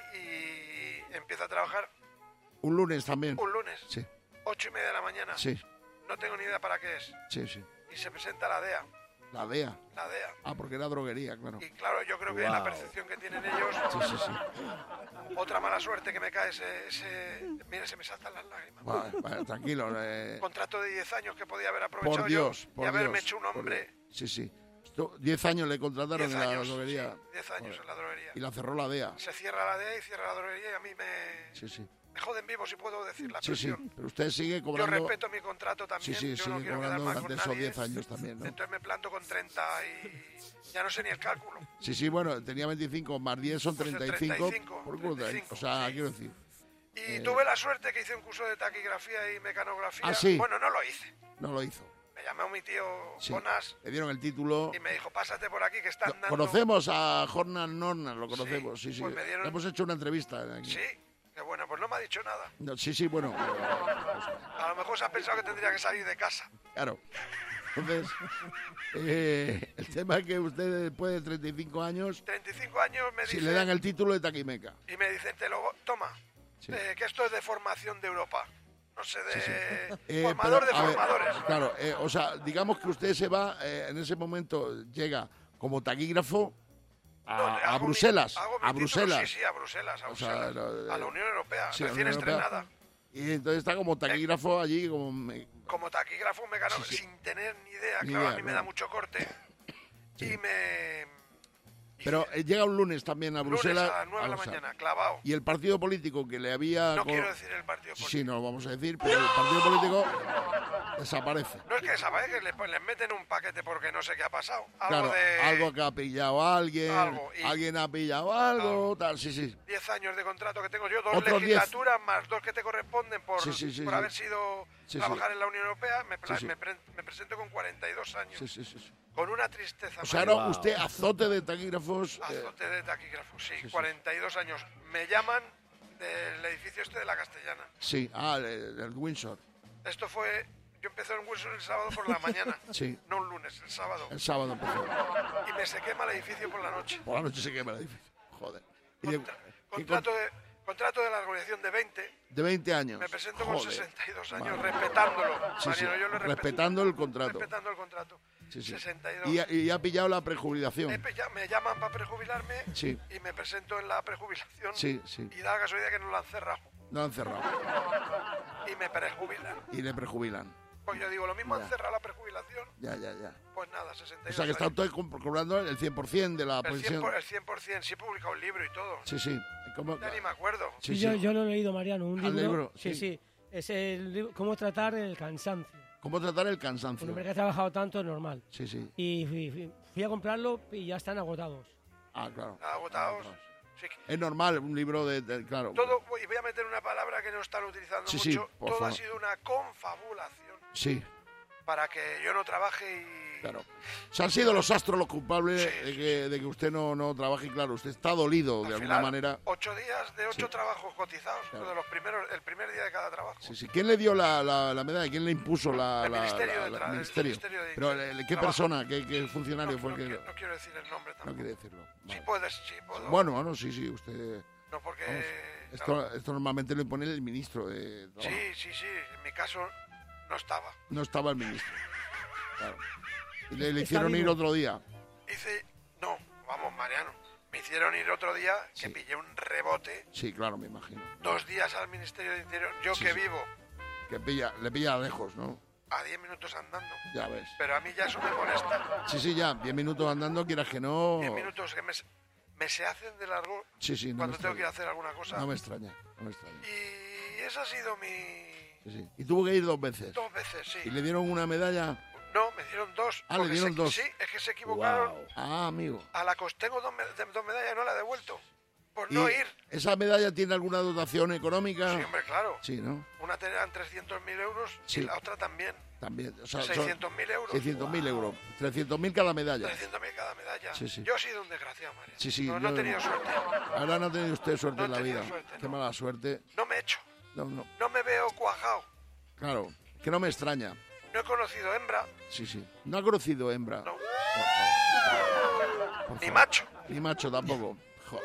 y empiezo a trabajar Un lunes también. un lunes, Sí, ocho y media de la mañana. sí, No tengo ni idea para qué es. sí, sí. Y se presenta la D E A, La D E A. la D E A. Ah, porque era droguería, claro. Y claro, yo creo que la percepción que tienen ellos... Sí, sí, sí. Otra mala suerte que me cae ese... ese mira, se me saltan las lágrimas. Vale, vale, tranquilo. eh, Contrato de diez años que podía haber aprovechado por Dios, yo por y haberme Dios, hecho un por hombre. Dios. Sí, sí. Esto, diez años le contrataron diez en la años, droguería. sí, diez años Joder. en la droguería. Y la cerró la D E A. Se cierra la D E A y cierra la droguería y a mí me, Sí, sí. me joden vivo, si puedo decir la Sí, sí. expresión. Pero usted sigue Yo cobrando... respeto mi contrato también, Sí, sí, yo sigue no quiero quedar cobrando mal durante con esos nadie. diez años también, ¿no? Entonces me planto con treinta y ya no sé ni el cálculo. Sí, sí, bueno, tenía veinticinco, más diez son Pues el treinta y cinco. treinta y cinco, por culo de- treinta y cinco, o sea, sí. quiero decir... Y Eh, tuve la suerte que hice un curso de taquigrafía y mecanografía. ¿Ah, sí? Bueno, no lo hice. No lo hizo. Me llamó mi tío Sí. Jonas Le dieron el título... y me dijo, pásate por aquí que están dando... Conocemos a Jornan Nornan, lo conocemos, sí, sí. pues me dieron- Le hemos hecho una entrevista aquí. Sí, qué bueno, pues no me ha dicho nada. No, sí, sí, bueno, A lo mejor se ha pensado que tendría que salir de casa. claro. Entonces, eh, el tema es que usted después de treinta y cinco años, treinta y cinco años me si dice... le dan el título de taquimeca. Y me dicen, te lo... Toma, Sí. eh, que esto es de formación de Europa. No sé, de... Sí, sí. Eh, formador pero, de a ver, formadores. claro, eh, o sea, digamos que usted se va, eh, en ese momento llega como taquígrafo a, No, a hago mi- Bruselas, hago mi a título, Bruselas. Sí, sí, a Bruselas, a O sea, Bruselas. lo- a la Unión Europea, Sí, la recién Unión Europea. estrenada. Y entonces está como taquígrafo allí, como... me- Como taquígrafo mecánico, Sí, sí. sin tener ni idea. Ni claro, idea, a mí me claro. da mucho corte. Y me... Pero eh, llega un lunes también a Lunes Bruselas. a las nueve de la vamos a ver. mañana, clavado. Y el partido político que le había... No co- quiero decir el partido político. Sí, no lo vamos a decir, pero el partido político desaparece. No es que sabes que le, pues, les meten un paquete porque no sé qué ha pasado. Algo Claro, de algo que ha pillado a alguien, Algo, y- alguien ha pillado algo, tal, sí, sí. diez años de contrato que tengo yo, dos Otros diez. legislaturas más dos que te corresponden por, Sí, sí, sí, por sí. haber sido Sí, trabajar sí. en la Unión Europea. Me, pla- Sí, sí. me pre- me presento con cuarenta y dos años. Sí, sí, sí, sí. Con una tristeza. O sea, mayor. no, usted azote de taquígrafos... eh, Azote de taquígrafo, sí, sí, sí. cuarenta y dos años. Me llaman del edificio este de la Castellana. sí, ah, el, el Windsor, Esto fue... Yo empecé en Wilson el sábado por la mañana. Sí. No un lunes, el sábado. el sábado empezó. Y me se quema el edificio por la noche. Por la noche se quema el edificio, joder. Y de, Contra- ¿qué contrato, de, contrato de la organización de veinte. de veinte años. Me presento con Joder. sesenta y dos años, Vale. respetándolo. Sí, sí, Mariano, yo lo respeto. respetando el contrato. Respetando el contrato. Sí, sí. sesenta y dos. Y, ha- y ha pillado la prejubilación. He pilla- me llaman para prejubilarme Sí. y me presento en la prejubilación. Sí, sí. Y da la casualidad que no lo han cerrado. No han cerrado. Y me prejubilan. Y le prejubilan. Pues yo digo, lo mismo Ya. han cerrado la prejubilación. Ya, ya, ya. Pues nada, sesenta y dos O sea que está años. usted co- cobrando el cien por ciento de la El cien pensión. por- el cien por ciento, sí he publicado un libro y todo. Sí, sí. ¿Cómo? Ya ni me acuerdo. Sí, yo, sí. yo lo he leído, Mariano, un ¿Al libro. libro? Sí, Sí. sí. Es el libro Cómo tratar el cansancio. ¿Cómo tratar el Un cansancio? hombre que ha trabajado tanto es normal. Sí, sí. Y fui, fui- fui a comprarlo y ya están agotados. Ah, claro. Agotados. Sí. Es normal, un libro de... de- claro. Todo, y voy a meter una palabra que no están utilizando Sí, sí, mucho. por Todo ha favor. sido una confabulación Sí. para que yo no trabaje y... Claro. O sea, han sido los astros los culpables sí, de, que, de que usted no, no trabaje. Y claro, usted está dolido de alguna manera. Ocho días de ocho sí. trabajos cotizados, claro. de los primeros, el primer día de cada trabajo. Sí, sí. ¿Quién le dio la, la, la medalla? ¿Quién le impuso la... El la, ministerio. la, de la, tra- el ministerio. El ministerio de Pero, ¿qué trabajo. persona, qué, qué funcionario no, fue no, el que...? Quiero, no quiero decir el nombre tampoco. No quiere decirlo. Vale. Sí puedes, sí puedo. Bueno, bueno, sí, sí, usted... No, porque... Vamos, esto, no. esto normalmente lo impone el ministro de Trabajo. Sí, sí, sí. En mi caso no estaba. No estaba el ministro. Claro. Y le, le hicieron ir otro día. Hice... No, vamos, Mariano. Me hicieron ir otro día que sí. pillé un rebote. Sí, claro, me imagino. Dos días al Ministerio de Interior. Yo sí, que sí. vivo... Que pilla, le pilla lejos, ¿no? A diez minutos andando. Ya ves. Pero a mí ya eso me molesta. Sí, sí, ya. Diez minutos andando, quieras que no... Diez minutos que me, me se hacen de largo sí, sí, no cuando tengo que ir a hacer alguna cosa. No me extraña, no me extraña. Y esa ha sido mi... Sí, sí. Y tuvo que ir dos veces. Dos veces, sí. ¿Y le dieron una medalla? No, me dieron dos. Ah, le dieron se, dos. Sí, es que se equivocaron. Wow. Ah, amigo. A la Costengo dos, med- dos medallas no la he devuelto. Por no ir. ¿Esa medalla tiene alguna dotación económica? Sí, hombre, claro. Sí, ¿no? Una tenía trescientos mil euros sí. y la otra también. También. O sea, seiscientos mil euros. seiscientos mil wow. euros. trescientos mil cada medalla. trescientos mil cada medalla. Sí, sí. Yo he sido un desgraciado, María. Sí, sí. No, yo, no he tenido suerte. Ahora no ha tenido usted suerte no en la vida. Suerte, Qué no. mala suerte. No me he hecho. No, no. No me veo cuajado. Claro. Que no me extraña. No he conocido hembra. Sí, sí. No ha conocido hembra. No. Por Ni favor. macho. Ni macho tampoco. Joder.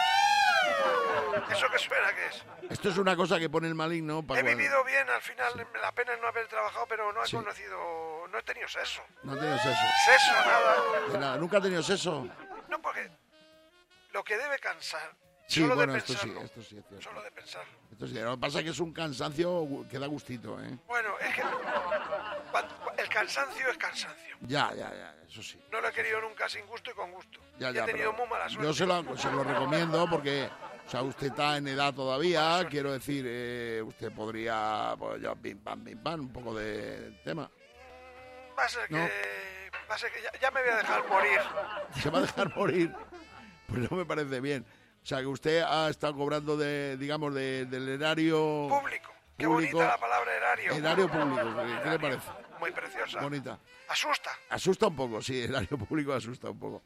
¿Eso qué suena que es? Esto es una cosa que pone el maligno. Para he cuando... vivido bien, al final sí. La pena es no haber trabajado, pero no he sí. conocido, no he tenido sexo. No ha tenido sexo. Sexo, nada. De nada. ¿Nunca ha tenido sexo? No, porque lo que debe cansar. Sí, solo bueno, de esto sí, pensarlo, esto sí es cierto. Solo de pensarlo. Esto sí, lo que pasa es que es un cansancio que da gustito, ¿eh? Bueno, es que el cansancio es cansancio. Ya, ya, ya, eso sí. No lo he querido nunca sin gusto y con gusto. Ya, y ya, he tenido muy mala suerte. Yo se lo, se lo recomiendo porque, o sea, usted está en edad todavía, quiero decir, eh, usted podría, pues ya, pim, pam, pim, pam, un poco de tema. Va a ser ¿no? que, va a ser que ya, ya me voy a dejar morir. ¿Se va a dejar morir? Pues no me parece bien. O sea, que usted ha estado cobrando, de, digamos, de, del erario... Público. Qué público, bonita la palabra erario. Erario público. ¿Qué, erario. ¿Qué le parece? Muy preciosa. Bonita. Asusta. Asusta un poco, sí, erario público asusta un poco.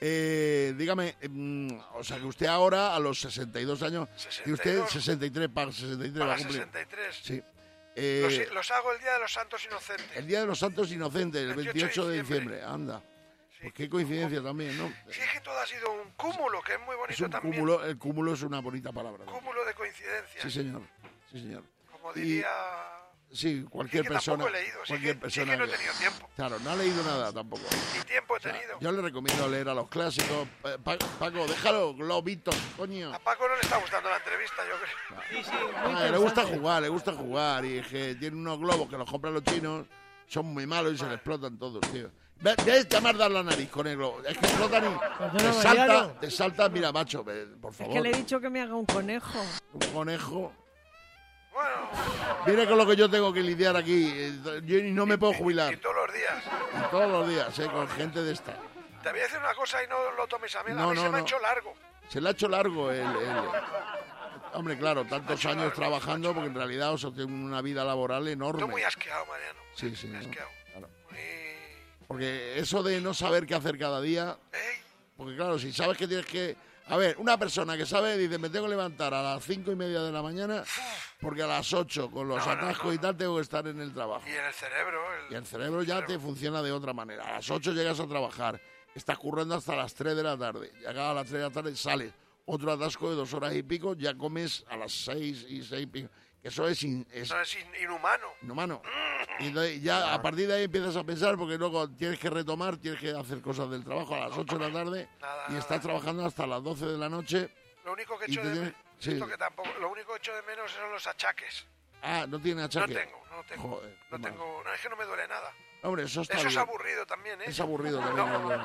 Eh, dígame, eh, o sea, que usted ahora, a los sesenta y dos años... sesenta y dos. Y usted sesenta y tres, para sesenta y tres para va a cumplir. sesenta y tres. Sí. Eh, los, los hago el Día de los Santos Inocentes. El Día de los Santos Inocentes, el veintiocho de diciembre. diciembre. Anda. Sí. Pues qué coincidencia también, ¿no? Sí, es que todo ha sido un cúmulo, que es muy bonito es un también. Cúmulo, el cúmulo es una bonita palabra. ¿no? Cúmulo de coincidencias. Sí, señor. Sí, señor. Como diría... Y, sí, cualquier sí, que persona. Tampoco he leído, cualquier sí que, persona sí que no he tenido tiempo. Claro, no ha leído nada tampoco. Ni tiempo he o sea, tenido. Yo le recomiendo leer a los clásicos. Paco, Paco déjalo, globitos, coño. A Paco no le está gustando la entrevista, yo creo. Sí, sí, ah, le gusta jugar, le gusta jugar. Y es que tiene unos globos que los compran los chinos, son muy malos y vale. Se les explotan todos, tío. Ves, te vas a dar la nariz con el globo. Es que explotan y te salta, te salta, mira, macho, por favor. Es que le he dicho que me haga un conejo. Un conejo. Bueno. Mire con lo que yo tengo que lidiar aquí. Yo no me puedo jubilar. Y, y todos los días. Y todos los días, eh, con gente de esta. Te voy a decir una cosa y no lo tomes a mí. No, a mí no, se me no. ha hecho largo. Se le ha hecho largo el... el... Hombre, claro, tantos años largo, trabajando, porque en realidad os tiene una vida laboral enorme. Estoy muy asqueado, Mariano. Sí, sí. Muy ¿no? asqueado. Claro. Muy... Porque eso de no saber qué hacer cada día... ¿Eh? Porque claro, si sabes que tienes que... A ver, una persona que sabe, dice, me tengo que levantar a las cinco y media de la mañana, porque a las ocho, con los no, atascos no, no. y tal, tengo que estar en el trabajo. Y en el cerebro. El... Y el cerebro ya cerebro. te funciona de otra manera. A las ocho llegas a trabajar, estás currando hasta las tres de la tarde. Llegas a las tres de la tarde, sales. Otro atasco de dos horas y pico, ya comes a las seis y seis y pico. Que eso es, in, es, no, es in, inhumano. Inhumano. Y entonces ya a partir de ahí empiezas a pensar, porque luego tienes que retomar, tienes que hacer cosas del trabajo a las ocho de la tarde nada, y nada. estás trabajando hasta las doce de la noche. Lo único que y echo de tienes, menos, sí. esto que tampoco, lo único que echo de menos son los achaques. Ah, no tiene achaque. No tengo, no tengo. Joder, no tengo, no, es que no me duele nada. Hombre, eso está Eso bien. es aburrido también, ¿eh? Es aburrido también. No, no,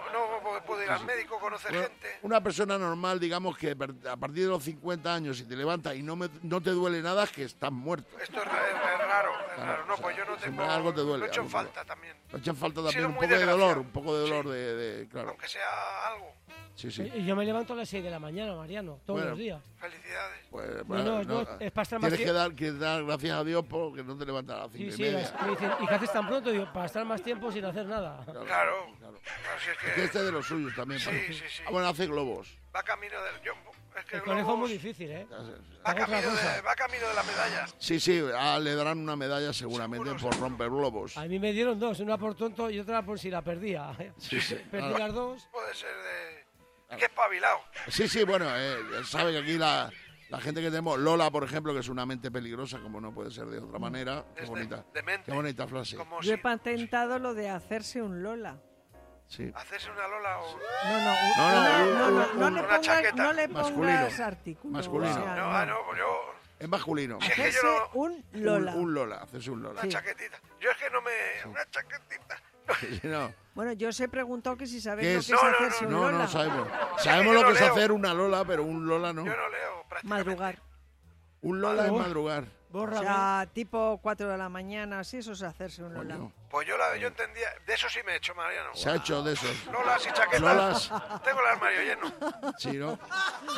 no puedo ir al médico, conocer bueno, gente. Una persona normal, digamos que a partir de los cincuenta años, si te levantas y no, me, no te duele nada, es que estás muerto. Esto es, es, es raro, es claro, raro. No, o sea, pues yo no tengo... Algo te duele. Lo echo en algo falta también. Lo echan falta también, sí, un poco de dolor, un poco de dolor, sí. de, de, claro. Aunque sea algo. Sí, sí. Y yo me levanto a las seis de la mañana, Mariano, todos Bueno, los días. Felicidades. Pues, No, bueno, no, no, es para estar más Tienes que tiempo. dar, que dar gracias a Dios porque no te levantas a las cinco Sí, y sí, media. las- me dicen, ¿y qué haces tan pronto? Digo, para estar más tiempo sin hacer nada. Claro. claro. si es Es que que este es de los suyos también. Sí, parece. sí, sí. Ah, bueno, hace globos. va camino del... Yo, es que El conejo es globos- muy difícil, ¿eh? Va Hago otra camino, cosa. de, va camino de la medalla. Sí, sí, ah, le darán una medalla seguramente por romper globos. A mí me dieron dos, una por tonto y otra por si la perdía. Sí, sí. Perdí Ah. las dos. Puede ser de... ¡Qué espabilado! Sí, sí, bueno, eh, sabe que aquí la, la gente que tenemos, Lola, por ejemplo, que es una mente peligrosa, como no puede ser de otra manera. Qué bonita, qué bonita frase. Yo he patentado lo de hacerse un Lola. Sí. Hacerse una Lola o... No, no, No, no, una- un- no, no, un- no le una pongas, chaqueta. no le Masculino. pongas artículo. Masculino. o sea, No, ah, no, pues yo... Es masculino. Si es que Hacerse yo no... un Lola. Un, un Lola, hacerse un Lola. Una chaquetita. Yo es que no me... Una chaquetita. Sí, no. Bueno, yo os he preguntado que si sabéis ¿Qué lo es? que es hacerse un No, Lola. no sabemos. que Sabemos yo lo no que es leo. hacer una Lola, pero un Lola no. Yo no leo prácticamente. Madrugar. Un Lola es Uf. madrugar. O sea, tipo cuatro de la mañana, así, eso es hacerse un Lola. Coño. Pues yo, la, yo entendía... De eso sí me he hecho, Mariano. Se ha hecho de esos. Lolas y chaquetas. Lolas. Tengo el armario lleno. Sí, ¿no? Eh,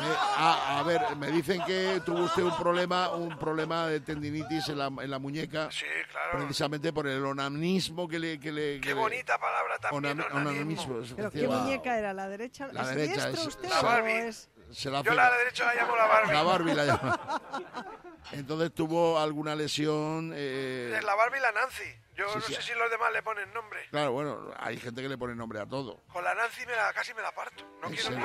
a, a ver, me dicen que tuvo usted un problema, un problema de tendinitis en la, en la muñeca. Sí, claro. Precisamente por el onanismo que le... Que le que Qué le- bonita palabra también, onam- onanismo. onanismo. ¿Pero qué efectivamente. muñeca era? ¿La derecha? La ¿Es derecha, diestro es- usted la o Barbie. es...? Se la Yo hace- la derecha la llamo la Barbie. La Barbie la llama. Entonces tuvo alguna lesión. eh, Es la Barbie y la Nancy. Yo Sí, no sí. sé si los demás le ponen nombre. Claro, bueno, hay gente que le pone nombre a todo. Con la Nancy me la, casi me la parto. No En quiero serio.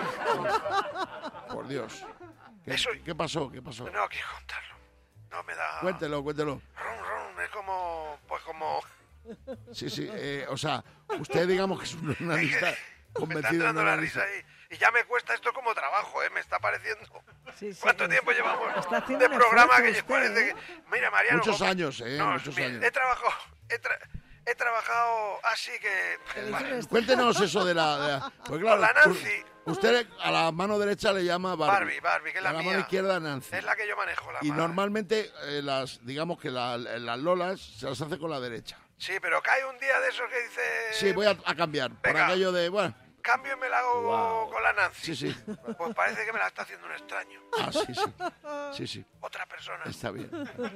ni... Por Dios. ¿Qué, Eso- qué pasó? ¿Qué pasó? No quiero contarlo. No me da... Cuéntelo, cuéntelo. Rum, rum, es como... Pues como... Sí, sí. eh, o sea, usted digamos que es un onanista Me está convencido de entrando la onanista. risa ahí. Y ya me cuesta esto como trabajo, ¿eh? Me está pareciendo... Sí, sí, ¿Cuánto sí. tiempo llevamos Está haciendo de un programa que esfuerzo parece usted, ¿eh? que... Mira, Mariano... Muchos como- años, ¿eh? No, Muchos mira, años. He trabajado... He, tra- he trabajado así que... Pero Cuéntenos eso de la... de la- pues claro, Con la Nancy. u- Usted a la mano derecha le llama Barbie. Barbie, Barbie, que es la a la mía. mano izquierda Nancy. Es la que yo manejo, la Y mano. normalmente eh, las, digamos que la- las lolas se las hace con la derecha. Sí, pero cae un día de esos que dice... Sí, voy a, a cambiar. Por venga. aquello de, bueno, Cambio y me la hago con la Nancy. sí, sí. Pues parece que me la está haciendo un extraño. Ah, sí, sí. Sí, sí. Otra persona. Está bien.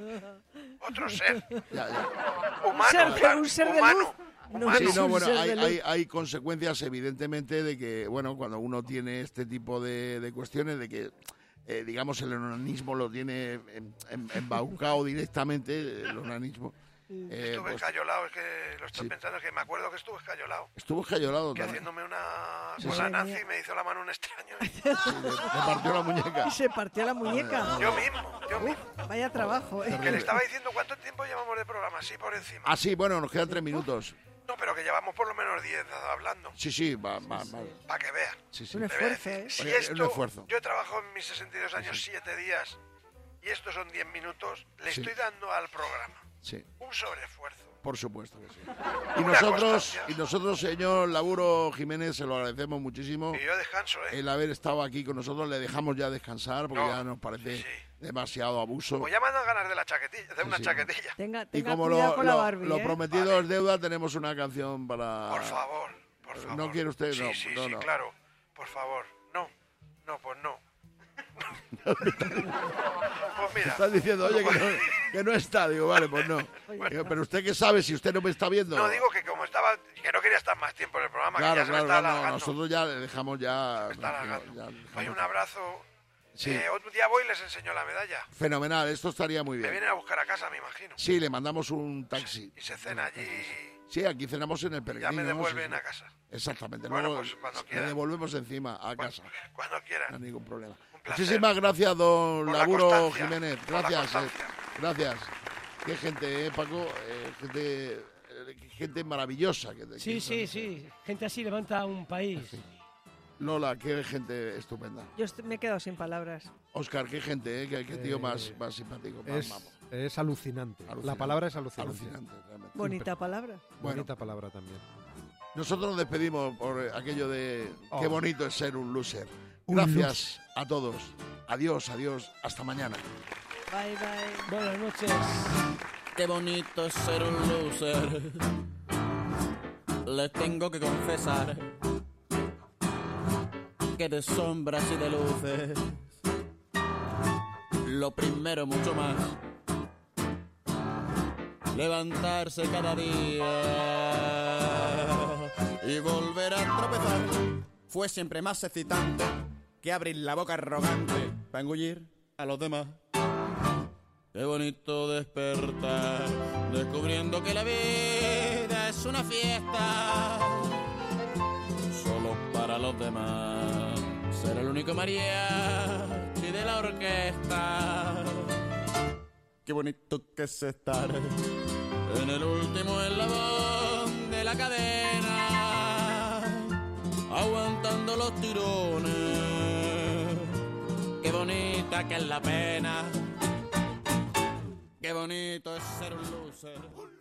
Otro ser. Ya, ya. Humano. ser de- humano, un ser de humano, luz. No, humano. Sí, es no, un bueno, ser hay, de luz. hay, hay consecuencias evidentemente de que, bueno, cuando uno tiene este tipo de, de cuestiones, de que, eh, digamos, el onanismo lo tiene em- em- embaucado directamente, el onanismo. eh, Estuve pues, escayolado, es que lo estoy sí. pensando, que me acuerdo que estuve escayolado. estuvo escayolado Que también. haciéndome una... Sí, con sí. la Nancy me hizo la mano un extraño. Le, le partió la muñeca. Y se partió la muñeca. Yo mismo, yo Uf, mismo. vaya trabajo, ¿eh? Que le estaba diciendo cuánto tiempo llevamos de programa, así por encima. Ah, sí, bueno, nos quedan tres minutos. No, pero que llevamos por lo menos diez hablando. Sí, sí, va, va, va. Para que vean. Sí, sí. Un Le voy a esfuerzo, decir, ¿eh? Si Oye, es esto, un esfuerzo. yo he trabajado en mis sesenta y dos años siete días y estos son diez minutos, le Sí. estoy dando al programa Sí, un sobreesfuerzo. por supuesto que sí. Y Una nosotros, constancia. y nosotros, señor Laburo Jiménez, se lo agradecemos muchísimo. Y yo descanso, ¿eh? El haber estado aquí con nosotros, le dejamos ya descansar porque No, ya nos parece sí. demasiado abuso. Pues ya me han dado ganas de la chaquetilla, de una sí. chaquetilla. Tenga, Y tenga como cuidado lo, con la lo- Barbie, lo ¿eh? prometido es deuda, tenemos una canción para... Por favor, por favor. ¿No quiere usted? Sí, No, sí, no, sí, no. claro. Por favor. No, no, pues no. Pues mira. Estás diciendo, oye, que no, que no está. Digo, vale, pues no. Digo, pero usted qué sabe si usted no me está viendo. No, digo que como estaba, que no quería estar más tiempo en el programa, que Claro, ya se me claro, está no, no, alargando. nosotros ya le dejamos ya... Me está alargando. ya dejamos- Oye, un abrazo. Sí. Eh, otro día voy y les enseño la medalla. Fenomenal, esto estaría muy Me bien. vienen a buscar a casa, me imagino. Sí, le mandamos un taxi. Y se cena allí. Sí, aquí cenamos en el Ya peregrino. me ¿no? devuelven Sí, sí. a casa. Exactamente. Bueno, luego pues cuando le quiera. devolvemos encima a casa. Cuando No quieran. hay ningún problema. placer. Muchísimas gracias, don Por la Laburo constancia, Jiménez. por la Gracias. eh, constancia. gracias. Qué gente, eh, Paco. Eh, gente, eh, gente maravillosa. Que, Sí, que- sí, sí. Gente así levanta un país. Lola, qué gente estupenda. Yo est- me he quedado sin palabras. Oscar, qué gente, eh, qué, qué tío Eh, más, más simpático. Más Es, majo. es alucinante. La Alucinante. palabra es alucinante. Alucinante, realmente. Bonita palabra. Bonita palabra también. Nosotros nos despedimos por eh, aquello de Oh. qué bonito es ser un loser. Un Gracias a todos. Adiós, adiós. Hasta mañana. Bye, bye. Buenas noches. Qué bonito es ser un loser. Les tengo que confesar que de sombras y de luces. Lo primero, mucho más, levantarse cada día y volver a tropezar. Fue siempre más excitante que abrir la boca arrogante para engullir a los demás. Qué bonito despertar descubriendo que la vida es una fiesta solo para los demás. Ser el único mariachi de la orquesta. Qué bonito que es estar en el último eslabón de la cadena, aguantando los tirones. Qué bonita que es la pena. Qué bonito es ser un loser.